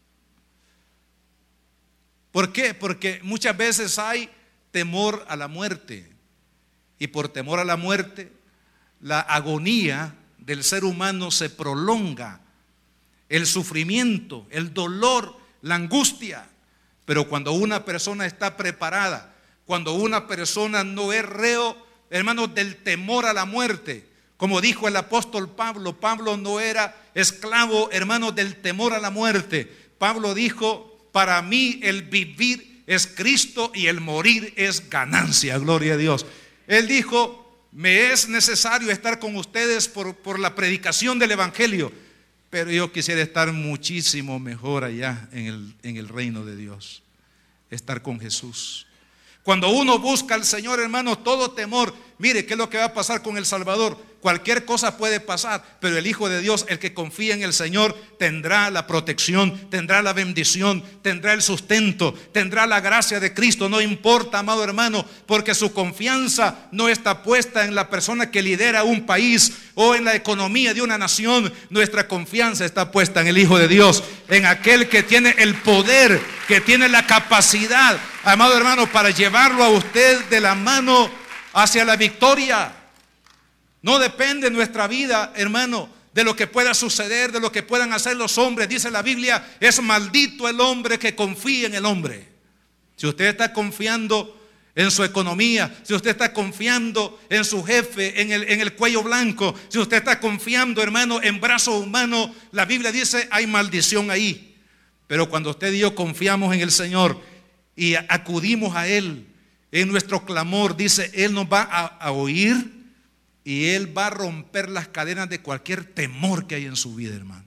[SPEAKER 1] ¿Por qué? Porque muchas veces hay temor a la muerte. Y por temor a la muerte, la agonía del ser humano se prolonga. El sufrimiento, el dolor, la angustia. Pero cuando una persona está preparada, cuando una persona no es reo, hermanos, del temor a la muerte, como dijo el apóstol Pablo, Pablo no era esclavo, hermanos, del temor a la muerte. Pablo dijo: para mí el vivir es Cristo y el morir es ganancia. Gloria a Dios. Él dijo: me es necesario estar con ustedes por la predicación del evangelio, pero yo quisiera estar muchísimo mejor allá en el reino de Dios, estar con Jesús. Cuando uno busca al Señor, hermano, todo temor, mire qué es lo que va a pasar con El Salvador. Cualquier cosa puede pasar, pero el Hijo de Dios, el que confía en el Señor, tendrá la protección, tendrá la bendición, tendrá el sustento, tendrá la gracia de Cristo. No importa, amado hermano, porque su confianza no está puesta en la persona que lidera un país o en la economía de una nación. Nuestra confianza está puesta en el Hijo de Dios, en aquel que tiene el poder, que tiene la capacidad, amado hermano, para llevarlo a usted de la mano hacia la victoria. No depende nuestra vida, hermano, de lo que pueda suceder, de lo que puedan hacer los hombres. Dice la Biblia, es maldito el hombre que confía en el hombre. Si usted está confiando en su economía, si usted está confiando en su jefe, en el cuello blanco, si usted está confiando, hermano, en brazo humano, la Biblia dice, hay maldición ahí. Pero cuando usted y yo confiamos en el Señor y acudimos a Él en nuestro clamor, dice, Él nos va a oír. Y Él va a romper las cadenas de cualquier temor que hay en su vida, hermano.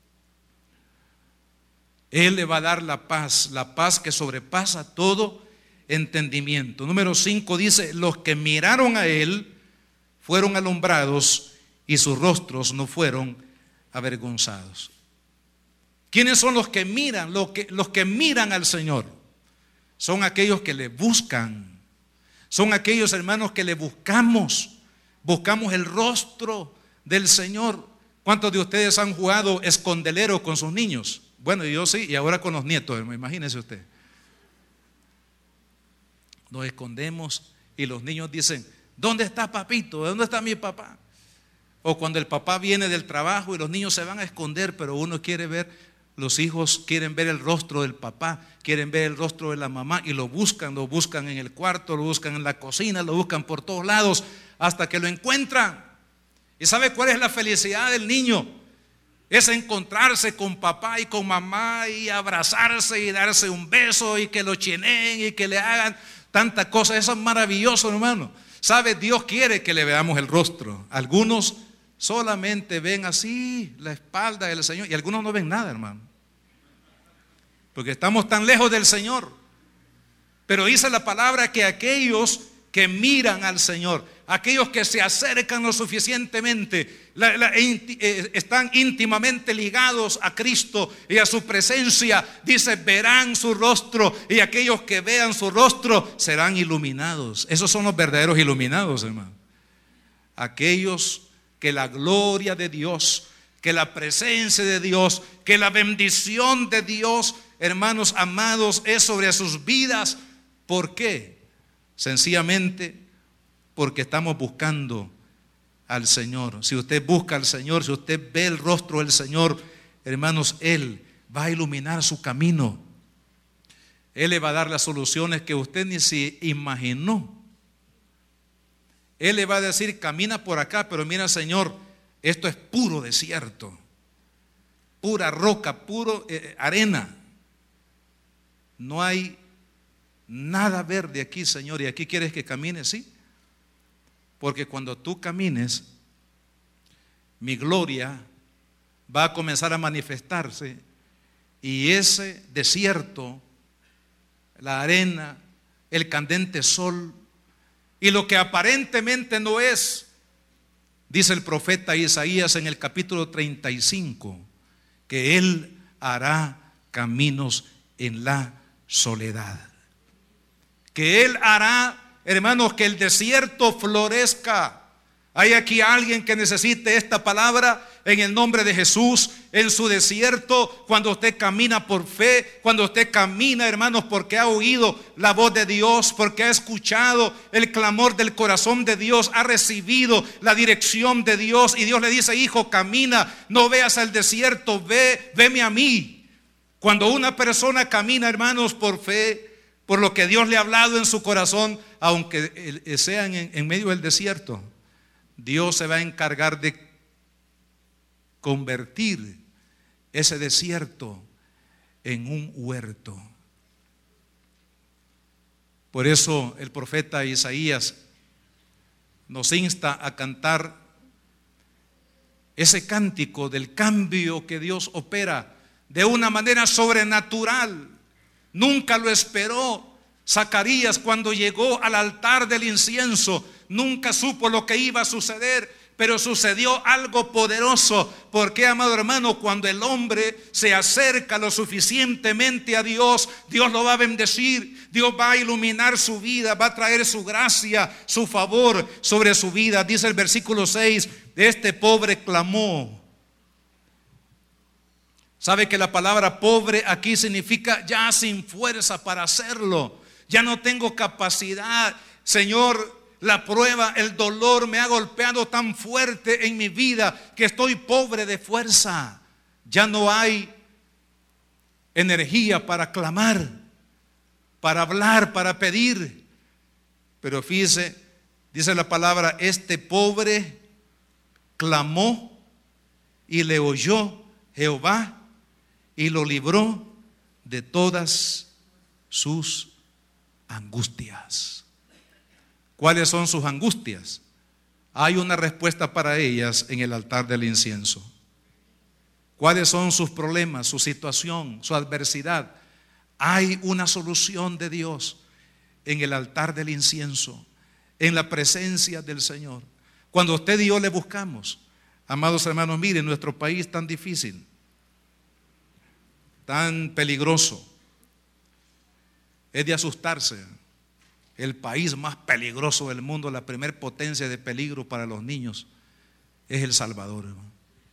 [SPEAKER 1] Él le va a dar la paz que sobrepasa todo entendimiento. Número 5 dice, los que miraron a Él fueron alumbrados y sus rostros no fueron avergonzados. ¿Quiénes son los que miran? Los que miran al Señor son aquellos que le buscan. Son aquellos, hermanos, que le buscamos el rostro del Señor. ¿Cuántos de ustedes han jugado escondelero con sus niños? Bueno, yo sí, y ahora con los nietos, imagínese usted. Nos escondemos y los niños dicen, ¿dónde está papito? ¿Dónde está mi papá? O cuando el papá viene del trabajo y los niños se van a esconder, pero uno quiere ver, los hijos quieren ver el rostro del papá, quieren ver el rostro de la mamá y lo buscan en el cuarto, lo buscan en la cocina, lo buscan por todos lados hasta que lo encuentran. ¿Y sabe cuál es la felicidad del niño? Es encontrarse con papá y con mamá y abrazarse y darse un beso y que lo chineen y que le hagan tantas cosas. Eso es maravilloso, hermano. ¿Sabe? Dios quiere que le veamos el rostro. Algunos solamente ven así la espalda del Señor y algunos no ven nada, hermano, porque estamos tan lejos del Señor. Pero dice la palabra que aquellos que miran al Señor, aquellos que se acercan lo suficientemente, están íntimamente ligados a Cristo y a su presencia, dice, verán su rostro, y aquellos que vean su rostro serán iluminados. Esos son los verdaderos iluminados, hermano. Aquellos que la gloria de Dios, que la presencia de Dios, que la bendición de Dios, hermanos amados, es sobre sus vidas. ¿Por qué? Sencillamente porque estamos buscando al Señor. Si usted busca al Señor, si usted ve el rostro del Señor, hermanos, Él va a iluminar su camino. Él le va a dar las soluciones que usted ni se imaginó. Él le va a decir, camina por acá, pero mira, Señor, esto es puro desierto, pura roca, puro arena. No hay nada verde aquí, Señor, y aquí quieres que camine, sí. Porque cuando tú camines, mi gloria va a comenzar a manifestarse y ese desierto, la arena, el candente sol y lo que aparentemente no es, dice el profeta Isaías en el capítulo 35, que Él hará caminos en la soledad. Que Él hará, hermanos, que el desierto florezca. Hay aquí alguien que necesite esta palabra en el nombre de Jesús. En su desierto, cuando usted camina por fe, cuando usted camina, hermanos, porque ha oído la voz de Dios, porque ha escuchado el clamor del corazón de Dios, ha recibido la dirección de Dios, y Dios le dice, hijo, camina, no veas el desierto, veme a mí. Cuando una persona camina, hermanos, por fe, por lo que Dios le ha hablado en su corazón, aunque sean en medio del desierto, Dios se va a encargar de convertir ese desierto en un huerto. Por eso el profeta Isaías nos insta a cantar ese cántico del cambio que Dios opera de una manera sobrenatural. Nunca lo esperó Zacarías cuando llegó al altar del incienso. Nunca supo lo que iba a suceder, pero sucedió algo poderoso. Porque, amado hermano, cuando el hombre se acerca lo suficientemente a Dios, Dios lo va a bendecir, Dios va a iluminar su vida, va a traer su gracia, su favor sobre su vida. Dice el versículo 6, este pobre clamó. ¿Sabe que la palabra pobre aquí significa ya sin fuerza para hacerlo? Ya no tengo capacidad, Señor. La prueba, el dolor me ha golpeado tan fuerte en mi vida que estoy pobre de fuerza. Ya no hay energía para clamar, para hablar, para pedir. Pero fíjese, dice la palabra, este pobre clamó y le oyó Jehová y lo libró de todas sus angustias. ¿Cuáles son sus angustias? Hay una respuesta para ellas en el altar del incienso. ¿Cuáles son sus problemas, su situación, su adversidad? Hay una solución de Dios en el altar del incienso, en la presencia del Señor. Cuando usted y yo le buscamos, amados hermanos, miren, nuestro país tan difícil, tan peligroso, es de asustarse. El país más peligroso del mundo, la primer potencia de peligro para los niños, es El Salvador, hermano.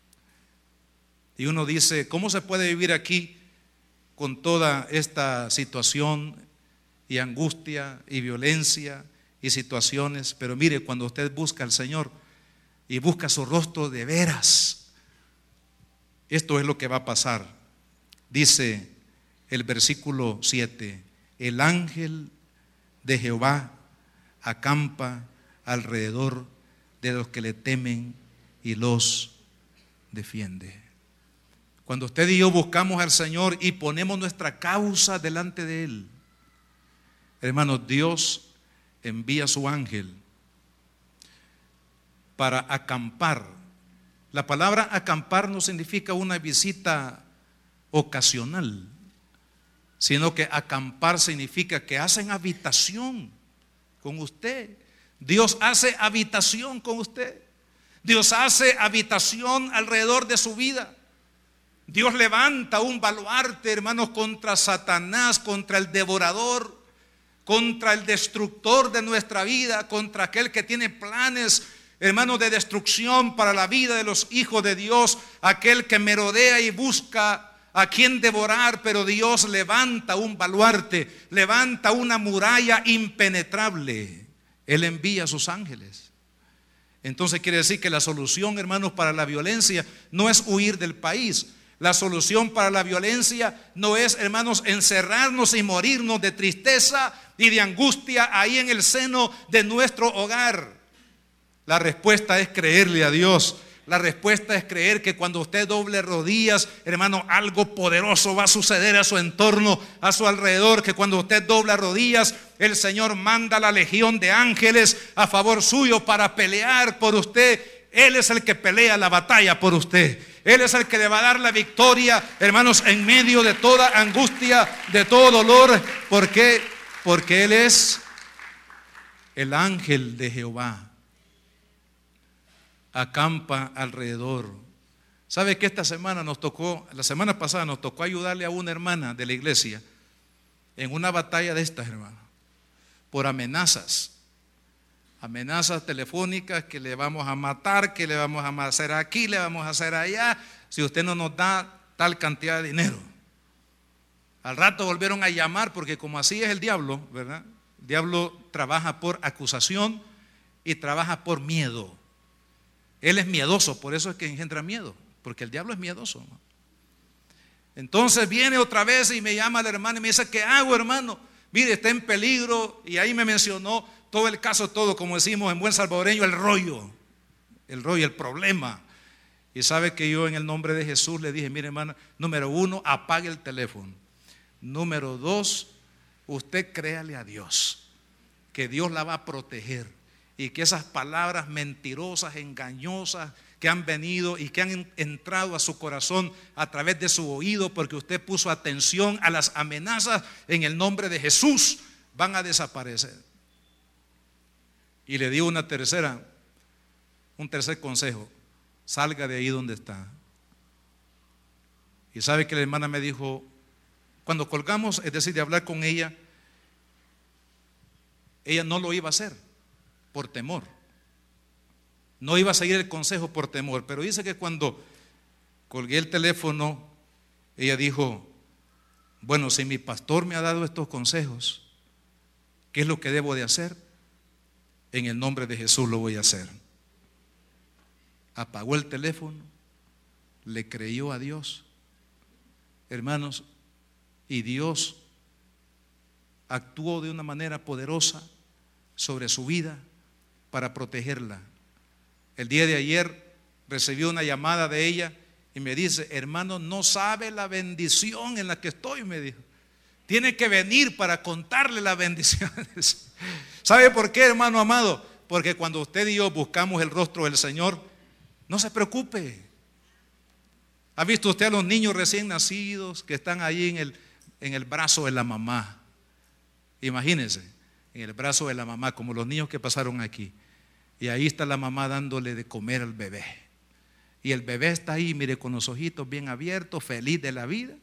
[SPEAKER 1] Y uno dice, ¿cómo se puede vivir aquí con toda esta situación y angustia y violencia y situaciones? Pero mire, cuando usted busca al Señor y busca su rostro de veras, esto es lo que va a pasar. Dice el versículo 7, el ángel de Jehová acampa alrededor de los que le temen y los defiende. Cuando usted y yo buscamos al Señor y ponemos nuestra causa delante de Él, hermanos, Dios envía a su ángel para acampar. La palabra acampar no significa una visita ocasional, sino que acampar significa que hacen habitación con usted. Dios hace habitación con usted. Dios hace habitación alrededor de su vida. Dios levanta un baluarte, hermanos, contra Satanás, contra el devorador, contra el destructor de nuestra vida, contra aquel que tiene planes, hermanos, de destrucción para la vida de los hijos de Dios, aquel que merodea y busca a quien devorar. Pero Dios levanta un baluarte, levanta una muralla impenetrable. Él envía a sus ángeles. Entonces quiere decir que la solución, hermanos, para la violencia no es huir del país. La solución para la violencia no es, hermanos, encerrarnos y morirnos de tristeza y de angustia ahí en el seno de nuestro hogar. La respuesta es creerle a Dios. La respuesta es creer que cuando usted doble rodillas, hermano, algo poderoso va a suceder a su entorno, a su alrededor. Que cuando usted dobla rodillas, el Señor manda la legión de ángeles a favor suyo para pelear por usted. Él es el que pelea la batalla por usted. Él es el que le va a dar la victoria, hermanos, en medio de toda angustia, de todo dolor. ¿Por qué? Porque Él es el ángel de Jehová. Acampa alrededor. ¿Sabe que esta semana la semana pasada nos tocó ayudarle a una hermana de la iglesia en una batalla de estas, hermanos, por amenazas telefónicas, que le vamos a matar, que le vamos a hacer aquí, le vamos a hacer allá, si usted no nos da tal cantidad de dinero? Al rato volvieron a llamar, porque como así es el diablo, ¿verdad? El diablo trabaja por acusación y trabaja por miedo. Él es miedoso, por eso es que engendra miedo, porque el diablo es miedoso, ¿no? Entonces viene otra vez y me llama la hermana y me dice, ¿qué hago, hermano? Mire, está en peligro. Y ahí me mencionó todo el caso, todo, como decimos en buen salvadoreño, el rollo, el problema. Y sabe que yo en el nombre de Jesús le dije, mire, hermana, número 1, apague el teléfono. Número 2, usted créale a Dios, que Dios la va a proteger. Y que esas palabras mentirosas, engañosas, que han venido y que han entrado a su corazón a través de su oído porque usted puso atención a las amenazas en el nombre de Jesús, van a desaparecer. Y le digo un tercer consejo: salga de ahí donde está. Y sabe que la hermana me dijo, cuando colgamos, es decir, de hablar con ella no lo iba a hacer por temor, no iba a seguir el consejo por temor, pero dice que cuando colgué el teléfono, ella dijo, bueno, si mi pastor me ha dado estos consejos, ¿qué es lo que debo de hacer? En el nombre de Jesús lo voy a hacer. Apagó el teléfono, le creyó a Dios, hermanos, y Dios actuó de una manera poderosa sobre su vida para protegerla. El día de ayer recibí una llamada de ella y me dice, hermano, no sabe la bendición en la que estoy, me dijo. Tiene que venir para contarle las bendiciones. ¿Sabe por qué, hermano amado? Porque cuando usted y yo buscamos el rostro del Señor, no se preocupe. ¿Ha visto usted a los niños recién nacidos que están ahí en el brazo de la mamá? Imagínense, en el brazo de la mamá, como los niños que pasaron aquí. Y ahí está la mamá dándole de comer al bebé. Y el bebé está ahí, mire, con los ojitos bien abiertos, feliz de la vida.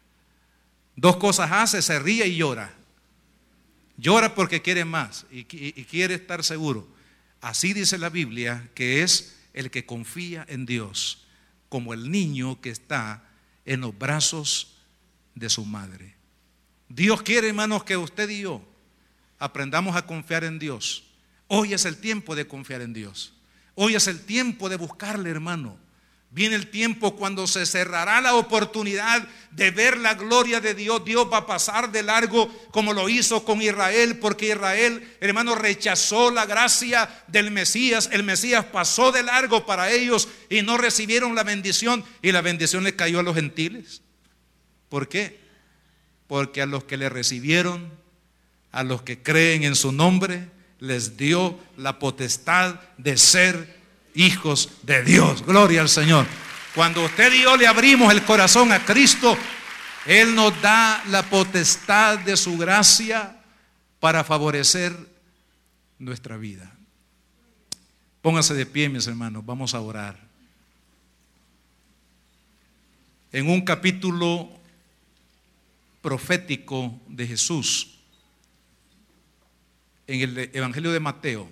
[SPEAKER 1] Dos cosas hace, se ríe y llora. Llora porque quiere más y quiere estar seguro. Así dice la Biblia que es el que confía en Dios, como el niño que está en los brazos de su madre. Dios quiere, hermanos, que usted y yo aprendamos a confiar en Dios. Hoy es el tiempo de confiar en Dios. Hoy es el tiempo de buscarle, hermano. Viene el tiempo cuando se cerrará la oportunidad de ver la gloria de Dios. Dios va a pasar de largo como lo hizo con Israel, porque Israel, hermano, rechazó la gracia del Mesías. El Mesías pasó de largo para ellos y no recibieron la bendición, y la bendición le cayó a los gentiles. ¿Por qué? Porque a los que le recibieron, a los que creen en su nombre, les dio la potestad de ser hijos de Dios. Gloria al Señor. Cuando usted y yo le abrimos el corazón a Cristo, Él nos da la potestad de su gracia para favorecer nuestra vida. Póngase de pie, mis hermanos, vamos a orar. En un capítulo profético de Jesús, en el Evangelio de Mateo,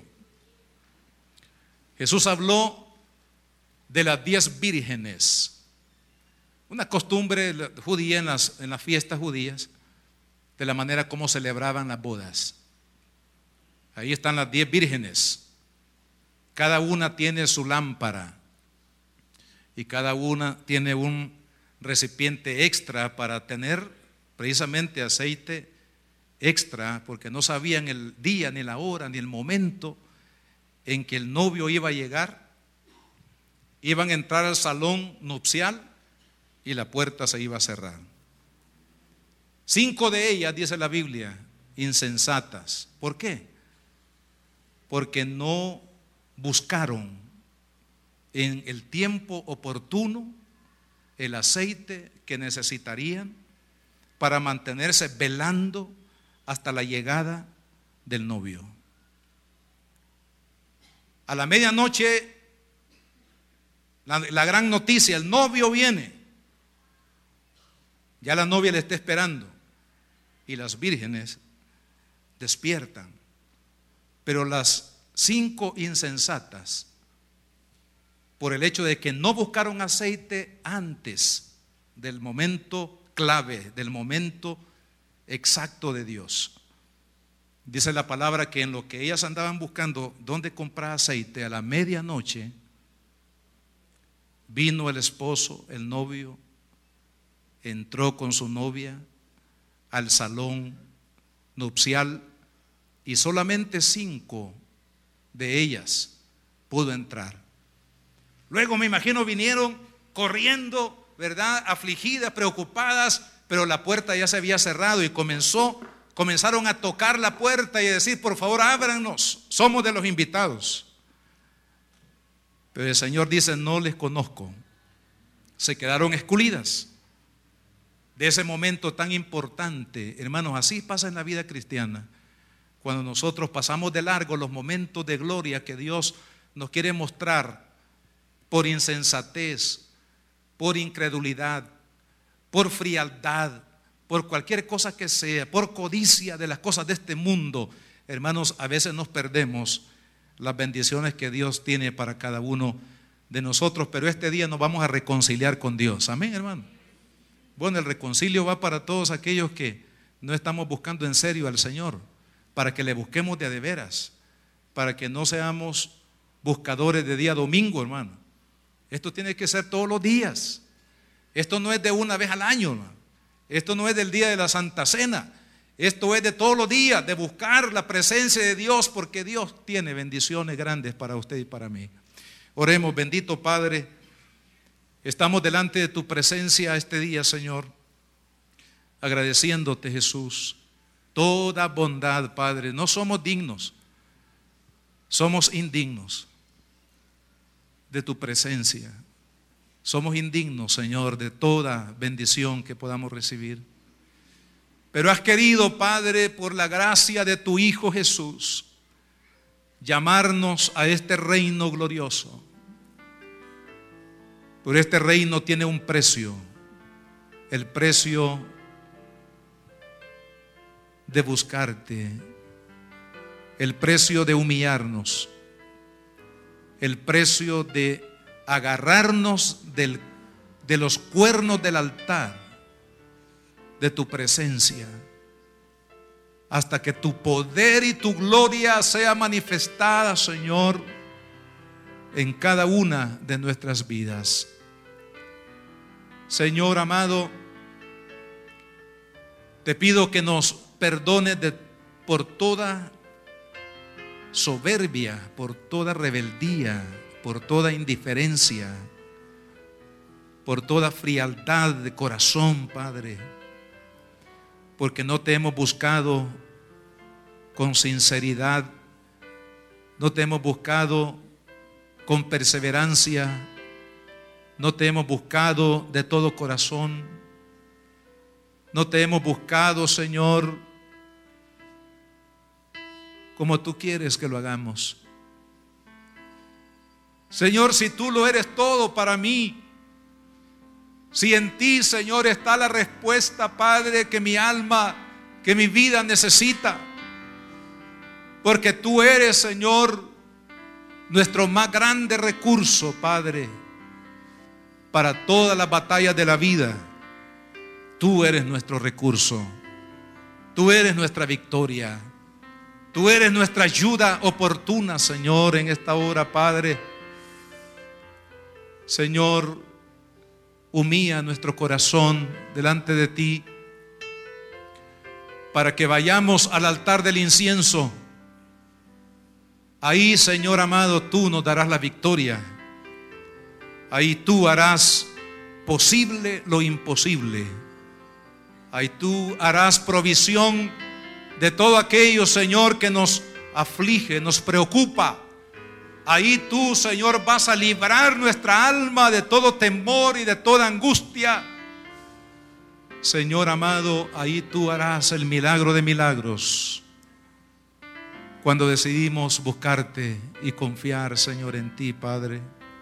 [SPEAKER 1] Jesús habló de las 10 vírgenes, una costumbre judía en las fiestas judías, de la manera como celebraban las bodas. Ahí están las 10 vírgenes, cada una tiene su lámpara y cada una tiene un recipiente extra para tener precisamente aceite extra, porque no sabían el día, ni la hora, ni el momento en que el novio iba a llegar. Iban a entrar al salón nupcial y la puerta se iba a cerrar. 5 de ellas, dice la Biblia, insensatas. ¿Por qué? Porque no buscaron en el tiempo oportuno el aceite que necesitarían para mantenerse velando hasta la llegada del novio. A la medianoche, la gran noticia, el novio viene. Ya la novia le está esperando y las vírgenes despiertan. Pero las 5 insensatas, por el hecho de que no buscaron aceite antes del momento clave, del momento exacto de Dios. Dice la palabra que en lo que ellas andaban buscando dónde comprar aceite, a la medianoche vino el esposo, el novio, entró con su novia al salón nupcial y solamente 5 de ellas pudo entrar. Luego me imagino vinieron corriendo, ¿verdad? Afligidas, preocupadas, pero la puerta ya se había cerrado y comenzaron a tocar la puerta y a decir: por favor, ábranos, somos de los invitados. Pero el Señor dice: no les conozco. Se quedaron excluidas de ese momento tan importante. Hermanos, así pasa en la vida cristiana. Cuando nosotros pasamos de largo los momentos de gloria que Dios nos quiere mostrar, por insensatez, por incredulidad, por frialdad, por cualquier cosa que sea, por codicia de las cosas de este mundo, hermanos, a veces nos perdemos las bendiciones que Dios tiene para cada uno de nosotros. Pero este día nos vamos a reconciliar con Dios. Amén, hermano. Bueno, el reconcilio va para todos aquellos que no estamos buscando en serio al Señor, para que le busquemos de veras, para que no seamos buscadores de día domingo, hermano. Esto tiene que ser todos los días. Esto no es de una vez al año, hermano. Esto no es del día de la Santa Cena. Esto es de todos los días, de buscar la presencia de Dios, porque Dios tiene bendiciones grandes para usted y para mí. Oremos. Bendito Padre, estamos delante de tu presencia este día, Señor, agradeciéndote, Jesús, toda bondad, Padre. No somos dignos, somos indignos de tu presencia. Somos indignos, Señor, de toda bendición que podamos recibir. Pero has querido, Padre, por la gracia de tu Hijo Jesús, llamarnos a este reino glorioso. Pero este reino tiene un precio, el precio de buscarte, el precio de humillarnos, el precio de agarrarnos de los cuernos del altar de tu presencia, hasta que tu poder y tu gloria sea manifestada, Señor, en cada una de nuestras vidas. Señor amado, te pido que nos perdones por toda soberbia, por toda rebeldía, por toda indiferencia, por toda frialdad de corazón, Padre, porque no te hemos buscado con sinceridad, no te hemos buscado con perseverancia, no te hemos buscado de todo corazón, no te hemos buscado, Señor, como tú quieres que lo hagamos. Señor, si tú lo eres todo para mí, si en ti, Señor, está la respuesta, Padre, que mi alma, que mi vida necesita, porque tú eres, Señor, nuestro más grande recurso, Padre, para todas las batallas de la vida. Tú eres nuestro recurso, tú eres nuestra victoria, tú eres nuestra ayuda oportuna, Señor, en esta hora, Padre. Señor, humilla nuestro corazón delante de ti, para que vayamos al altar del incienso. Ahí, Señor amado, tú nos darás la victoria. Ahí tú harás posible lo imposible. Ahí tú harás provisión de todo aquello, Señor, que nos aflige, nos preocupa. Ahí tú, Señor, vas a librar nuestra alma de todo temor y de toda angustia. Señor amado, ahí tú harás el milagro de milagros, cuando decidimos buscarte y confiar, Señor, en ti, Padre.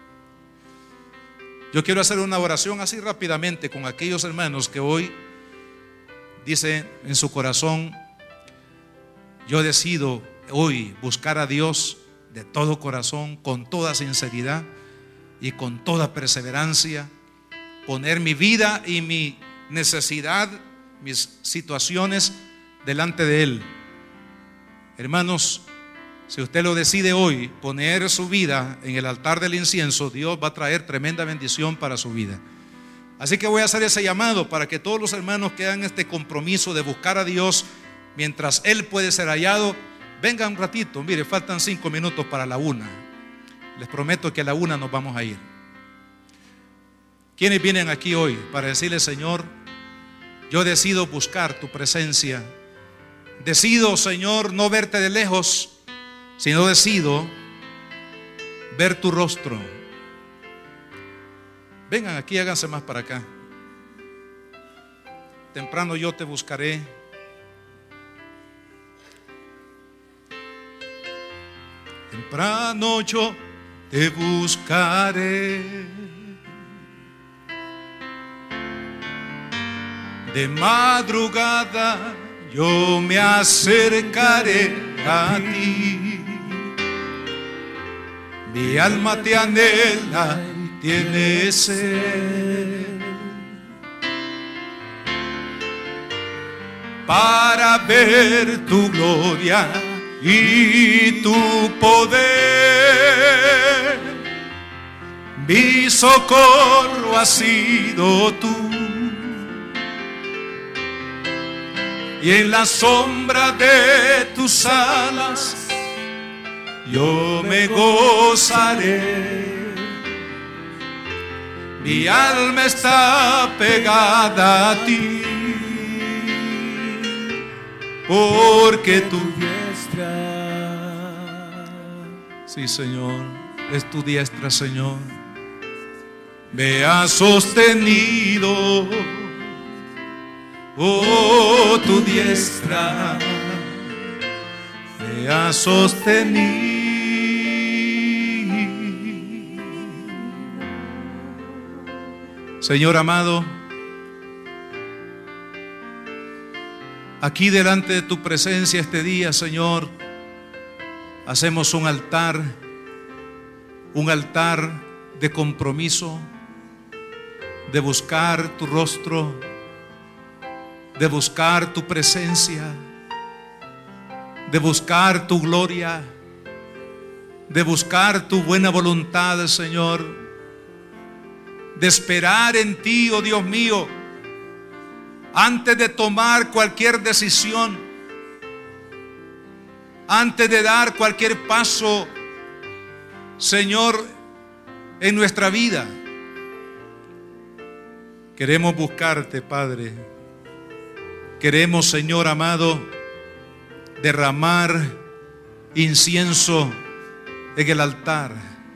[SPEAKER 1] Yo quiero hacer una oración así rápidamente con aquellos hermanos que hoy dicen en su corazón: yo decido hoy buscar a Dios de todo corazón, con toda sinceridad y con toda perseverancia, poner mi vida y mi necesidad, mis situaciones delante de Él. Hermanos, si usted lo decide hoy, poner su vida en el altar del incienso, Dios va a traer tremenda bendición para su vida. Así que voy a hacer ese llamado para que todos los hermanos que hagan este compromiso de buscar a Dios mientras Él puede ser hallado, vengan un ratito. Mire, faltan 5 minutos para la 1. Les prometo que a la 1 nos vamos a ir. ¿Quiénes vienen aquí hoy para decirle: Señor, yo decido buscar tu presencia? Decido, Señor, no verte de lejos, sino decido ver tu rostro, Vengan aquí, háganse más para acá. Temprano yo te buscaré. Temprano yo te buscaré. De madrugada yo me acercaré a ti. Mi alma te anhela y tiene sed para ver tu gloria y tu poder. Mi socorro has sido tú, y en la sombra de tus alas yo me gozaré. Mi alma está pegada a ti, porque tu diestra, sí, Señor, es tu diestra, Señor, me ha sostenido. Oh, tu diestra me ha sostenido. Señor amado, aquí delante de tu presencia este día, Señor, hacemos un altar de compromiso, de buscar tu rostro, de buscar tu presencia, de buscar tu gloria, de buscar tu buena voluntad, Señor, de esperar en ti, oh Dios mío, antes de tomar cualquier decisión, antes de dar cualquier paso, Señor, en nuestra vida. Queremos buscarte, Padre. Queremos, Señor amado, derramar incienso en el altar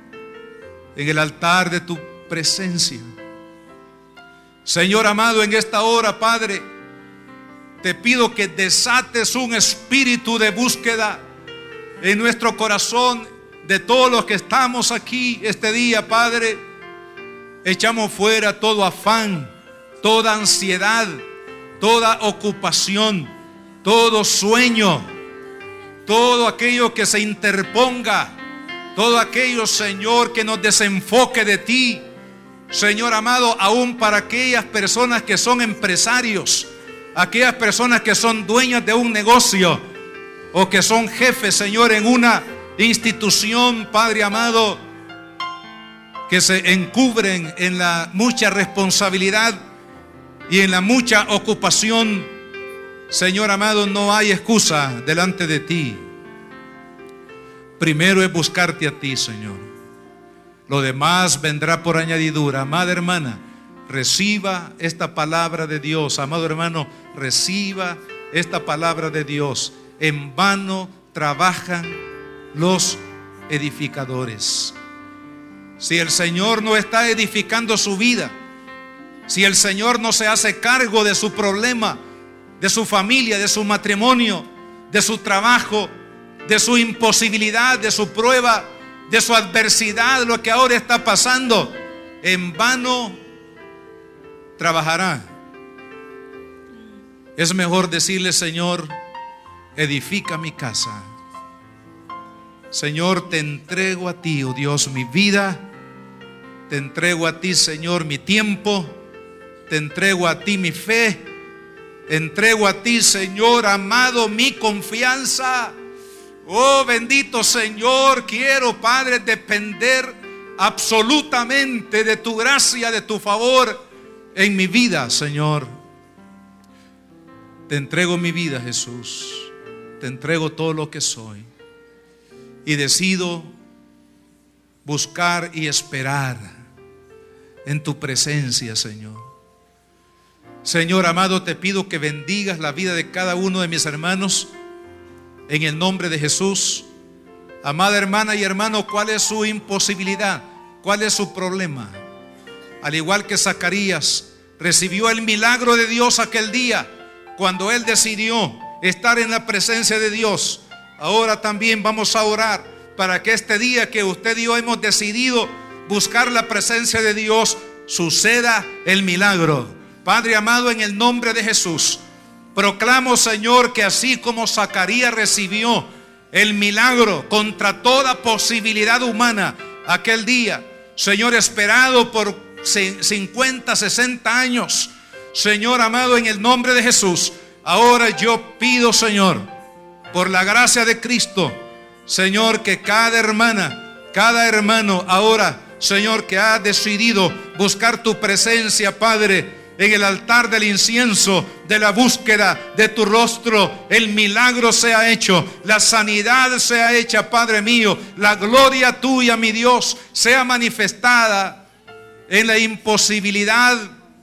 [SPEAKER 1] de tu presencia. Señor amado, en esta hora, Padre, te pido que desates un espíritu de búsqueda en nuestro corazón de todos los que estamos aquí este día, Padre. Echamos fuera todo afán, toda ansiedad, toda ocupación, todo sueño, todo aquello que se interponga, todo aquello, Señor, que nos desenfoque de ti, Señor amado, aún para aquellas personas que son empresarios, aquellas personas que son dueñas de un negocio o que son jefes, Señor, en una institución, Padre amado, que se encubren en la mucha responsabilidad y en la mucha ocupación. Señor amado, no hay excusa delante de ti. Primero es buscarte a ti, Señor. Lo demás vendrá por añadidura. Amada hermana, reciba esta palabra de Dios. Amado hermano, reciba esta palabra de Dios. En vano trabajan los edificadores. Si el Señor no está edificando su vida, si el Señor no se hace cargo de su problema, de su familia, de su matrimonio, de su trabajo, de su imposibilidad, de su prueba, de su adversidad, lo que ahora está pasando, en vano trabajará. Es mejor decirle: Señor, edifica mi casa. Señor, te entrego a ti, oh Dios, mi vida. Te entrego a ti, Señor, mi tiempo. Te entrego a ti mi fe. Entrego a ti, Señor amado, mi confianza. Oh bendito Señor, quiero, Padre, depender absolutamente de tu gracia, de tu favor en mi vida, Señor. Te entrego mi vida, Jesús. Te entrego todo lo que soy. Y decido buscar y esperar en tu presencia, Señor. Señor amado, te pido que bendigas la vida de cada uno de mis hermanos en el nombre de Jesús. Amada hermana y hermano, ¿cuál es su imposibilidad? ¿Cuál es su problema? al igual que Zacarías, recibió el milagro de Dios aquel día, cuando él decidió estar en la presencia de Dios. Ahora también vamos a orar para que este día que usted y yo hemos decidido buscar la presencia de Dios, suceda el milagro. Padre amado, en el nombre de Jesús, proclamo, Señor, que así como Zacarías recibió el milagro contra toda posibilidad humana aquel día, Señor, esperado por 50, 60 años, Señor amado, en el nombre de Jesús, ahora yo pido, Señor, por la gracia de Cristo, Señor, que cada hermana, cada hermano ahora, Señor, que ha decidido buscar tu presencia, Padre, en el altar del incienso, de la búsqueda de tu rostro, el milagro sea hecho, la sanidad sea hecha, Padre mío, la gloria tuya, mi Dios, sea manifestada en la imposibilidad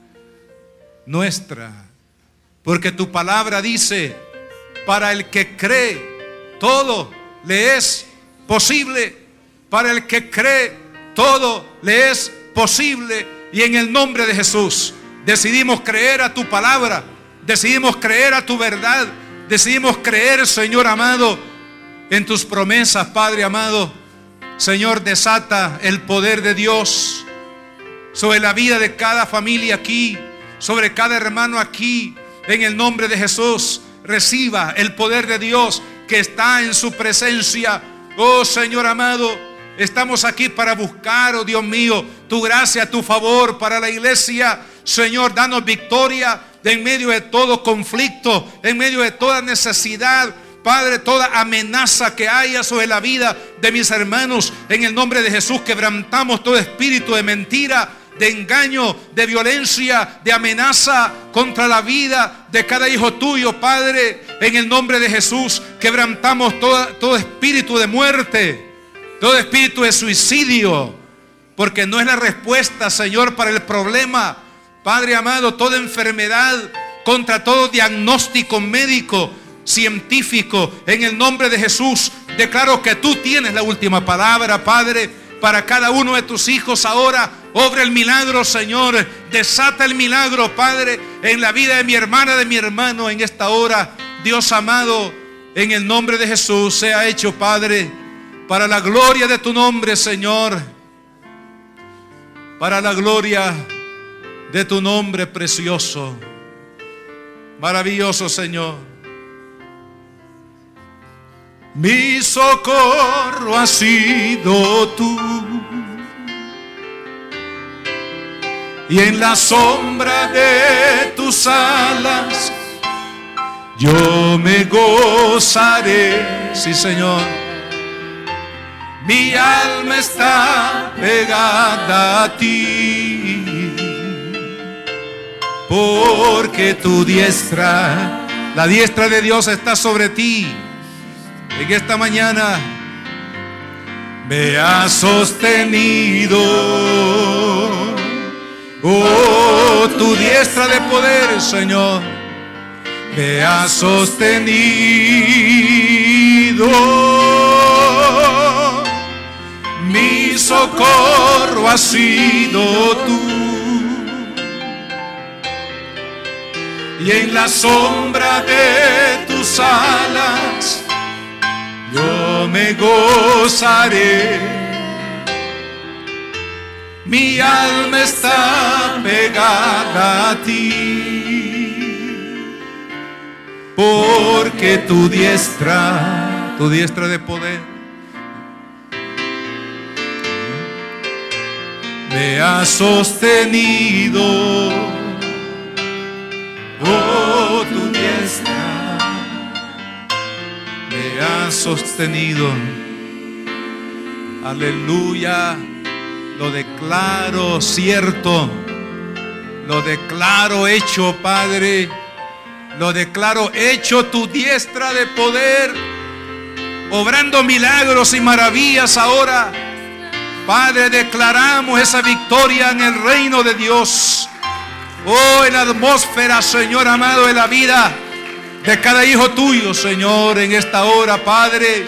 [SPEAKER 1] nuestra, porque tu palabra dice: para el que cree, todo le es posible. Para el que cree, todo le es posible. Y en el nombre de Jesús decidimos creer a tu palabra, decidimos creer a tu verdad, decidimos creer, Señor amado, en tus promesas, Padre amado. Señor, desata el poder de Dios sobre la vida de cada familia aquí, sobre cada hermano aquí, en el nombre de Jesús. Reciba el poder de Dios que está en su presencia. Oh Señor amado, estamos aquí para buscar, oh Dios mío, tu gracia, tu favor para la iglesia. Señor, danos victoria en medio de todo conflicto, en medio de toda necesidad, Padre, toda amenaza que haya sobre la vida de mis hermanos. En el nombre de Jesús quebrantamos todo espíritu de mentira, de engaño, de violencia, de amenaza contra la vida de cada hijo tuyo, Padre. En el nombre de Jesús quebrantamos todo espíritu de muerte, todo espíritu de suicidio, porque no es la respuesta, Señor, para el problema. Padre amado, toda enfermedad, contra todo diagnóstico médico, científico, en el nombre de Jesús declaro que tú tienes la última palabra, Padre, para cada uno de tus hijos. Ahora obra el milagro, Señor, desata el milagro, Padre, en la vida de mi hermana, de mi hermano, en esta hora. Dios amado, en el nombre de Jesús sea hecho, Padre, para la gloria de tu nombre, Señor, para la gloria de tu nombre precioso, maravilloso, Señor. Mi socorro has sido tú, y en la sombra de tus alas yo me gozaré. Sí, Señor. Mi alma está pegada a ti, porque tu diestra, la diestra de Dios está sobre ti. En esta mañana me has sostenido. Oh, tu diestra de poder, Señor, me has sostenido. Mi socorro has sido tú, y en la sombra de tus alas yo me gozaré. Mi alma está pegada a ti, porque tu diestra de poder me ha sostenido. Oh, tu diestra me ha sostenido. Aleluya. Lo declaro cierto, lo declaro hecho, Padre, lo declaro hecho. Tu diestra de poder, obrando milagros y maravillas ahora, Padre. Declaramos esa victoria en el reino de Dios. Oh, en la atmósfera, Señor amado, de la vida de cada hijo tuyo, Señor, en esta hora, Padre.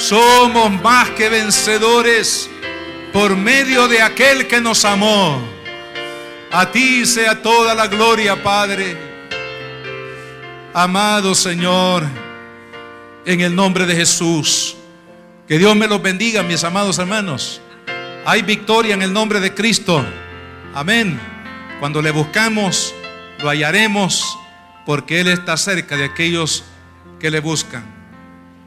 [SPEAKER 1] Somos más que vencedores por medio de aquel que nos amó. A ti sea toda la gloria, Padre. Amado Señor, en el nombre de Jesús, que Dios me los bendiga, mis amados hermanos. Hay victoria en el nombre de Cristo. Amén. Cuando le buscamos, lo hallaremos, porque Él está cerca de aquellos que le buscan.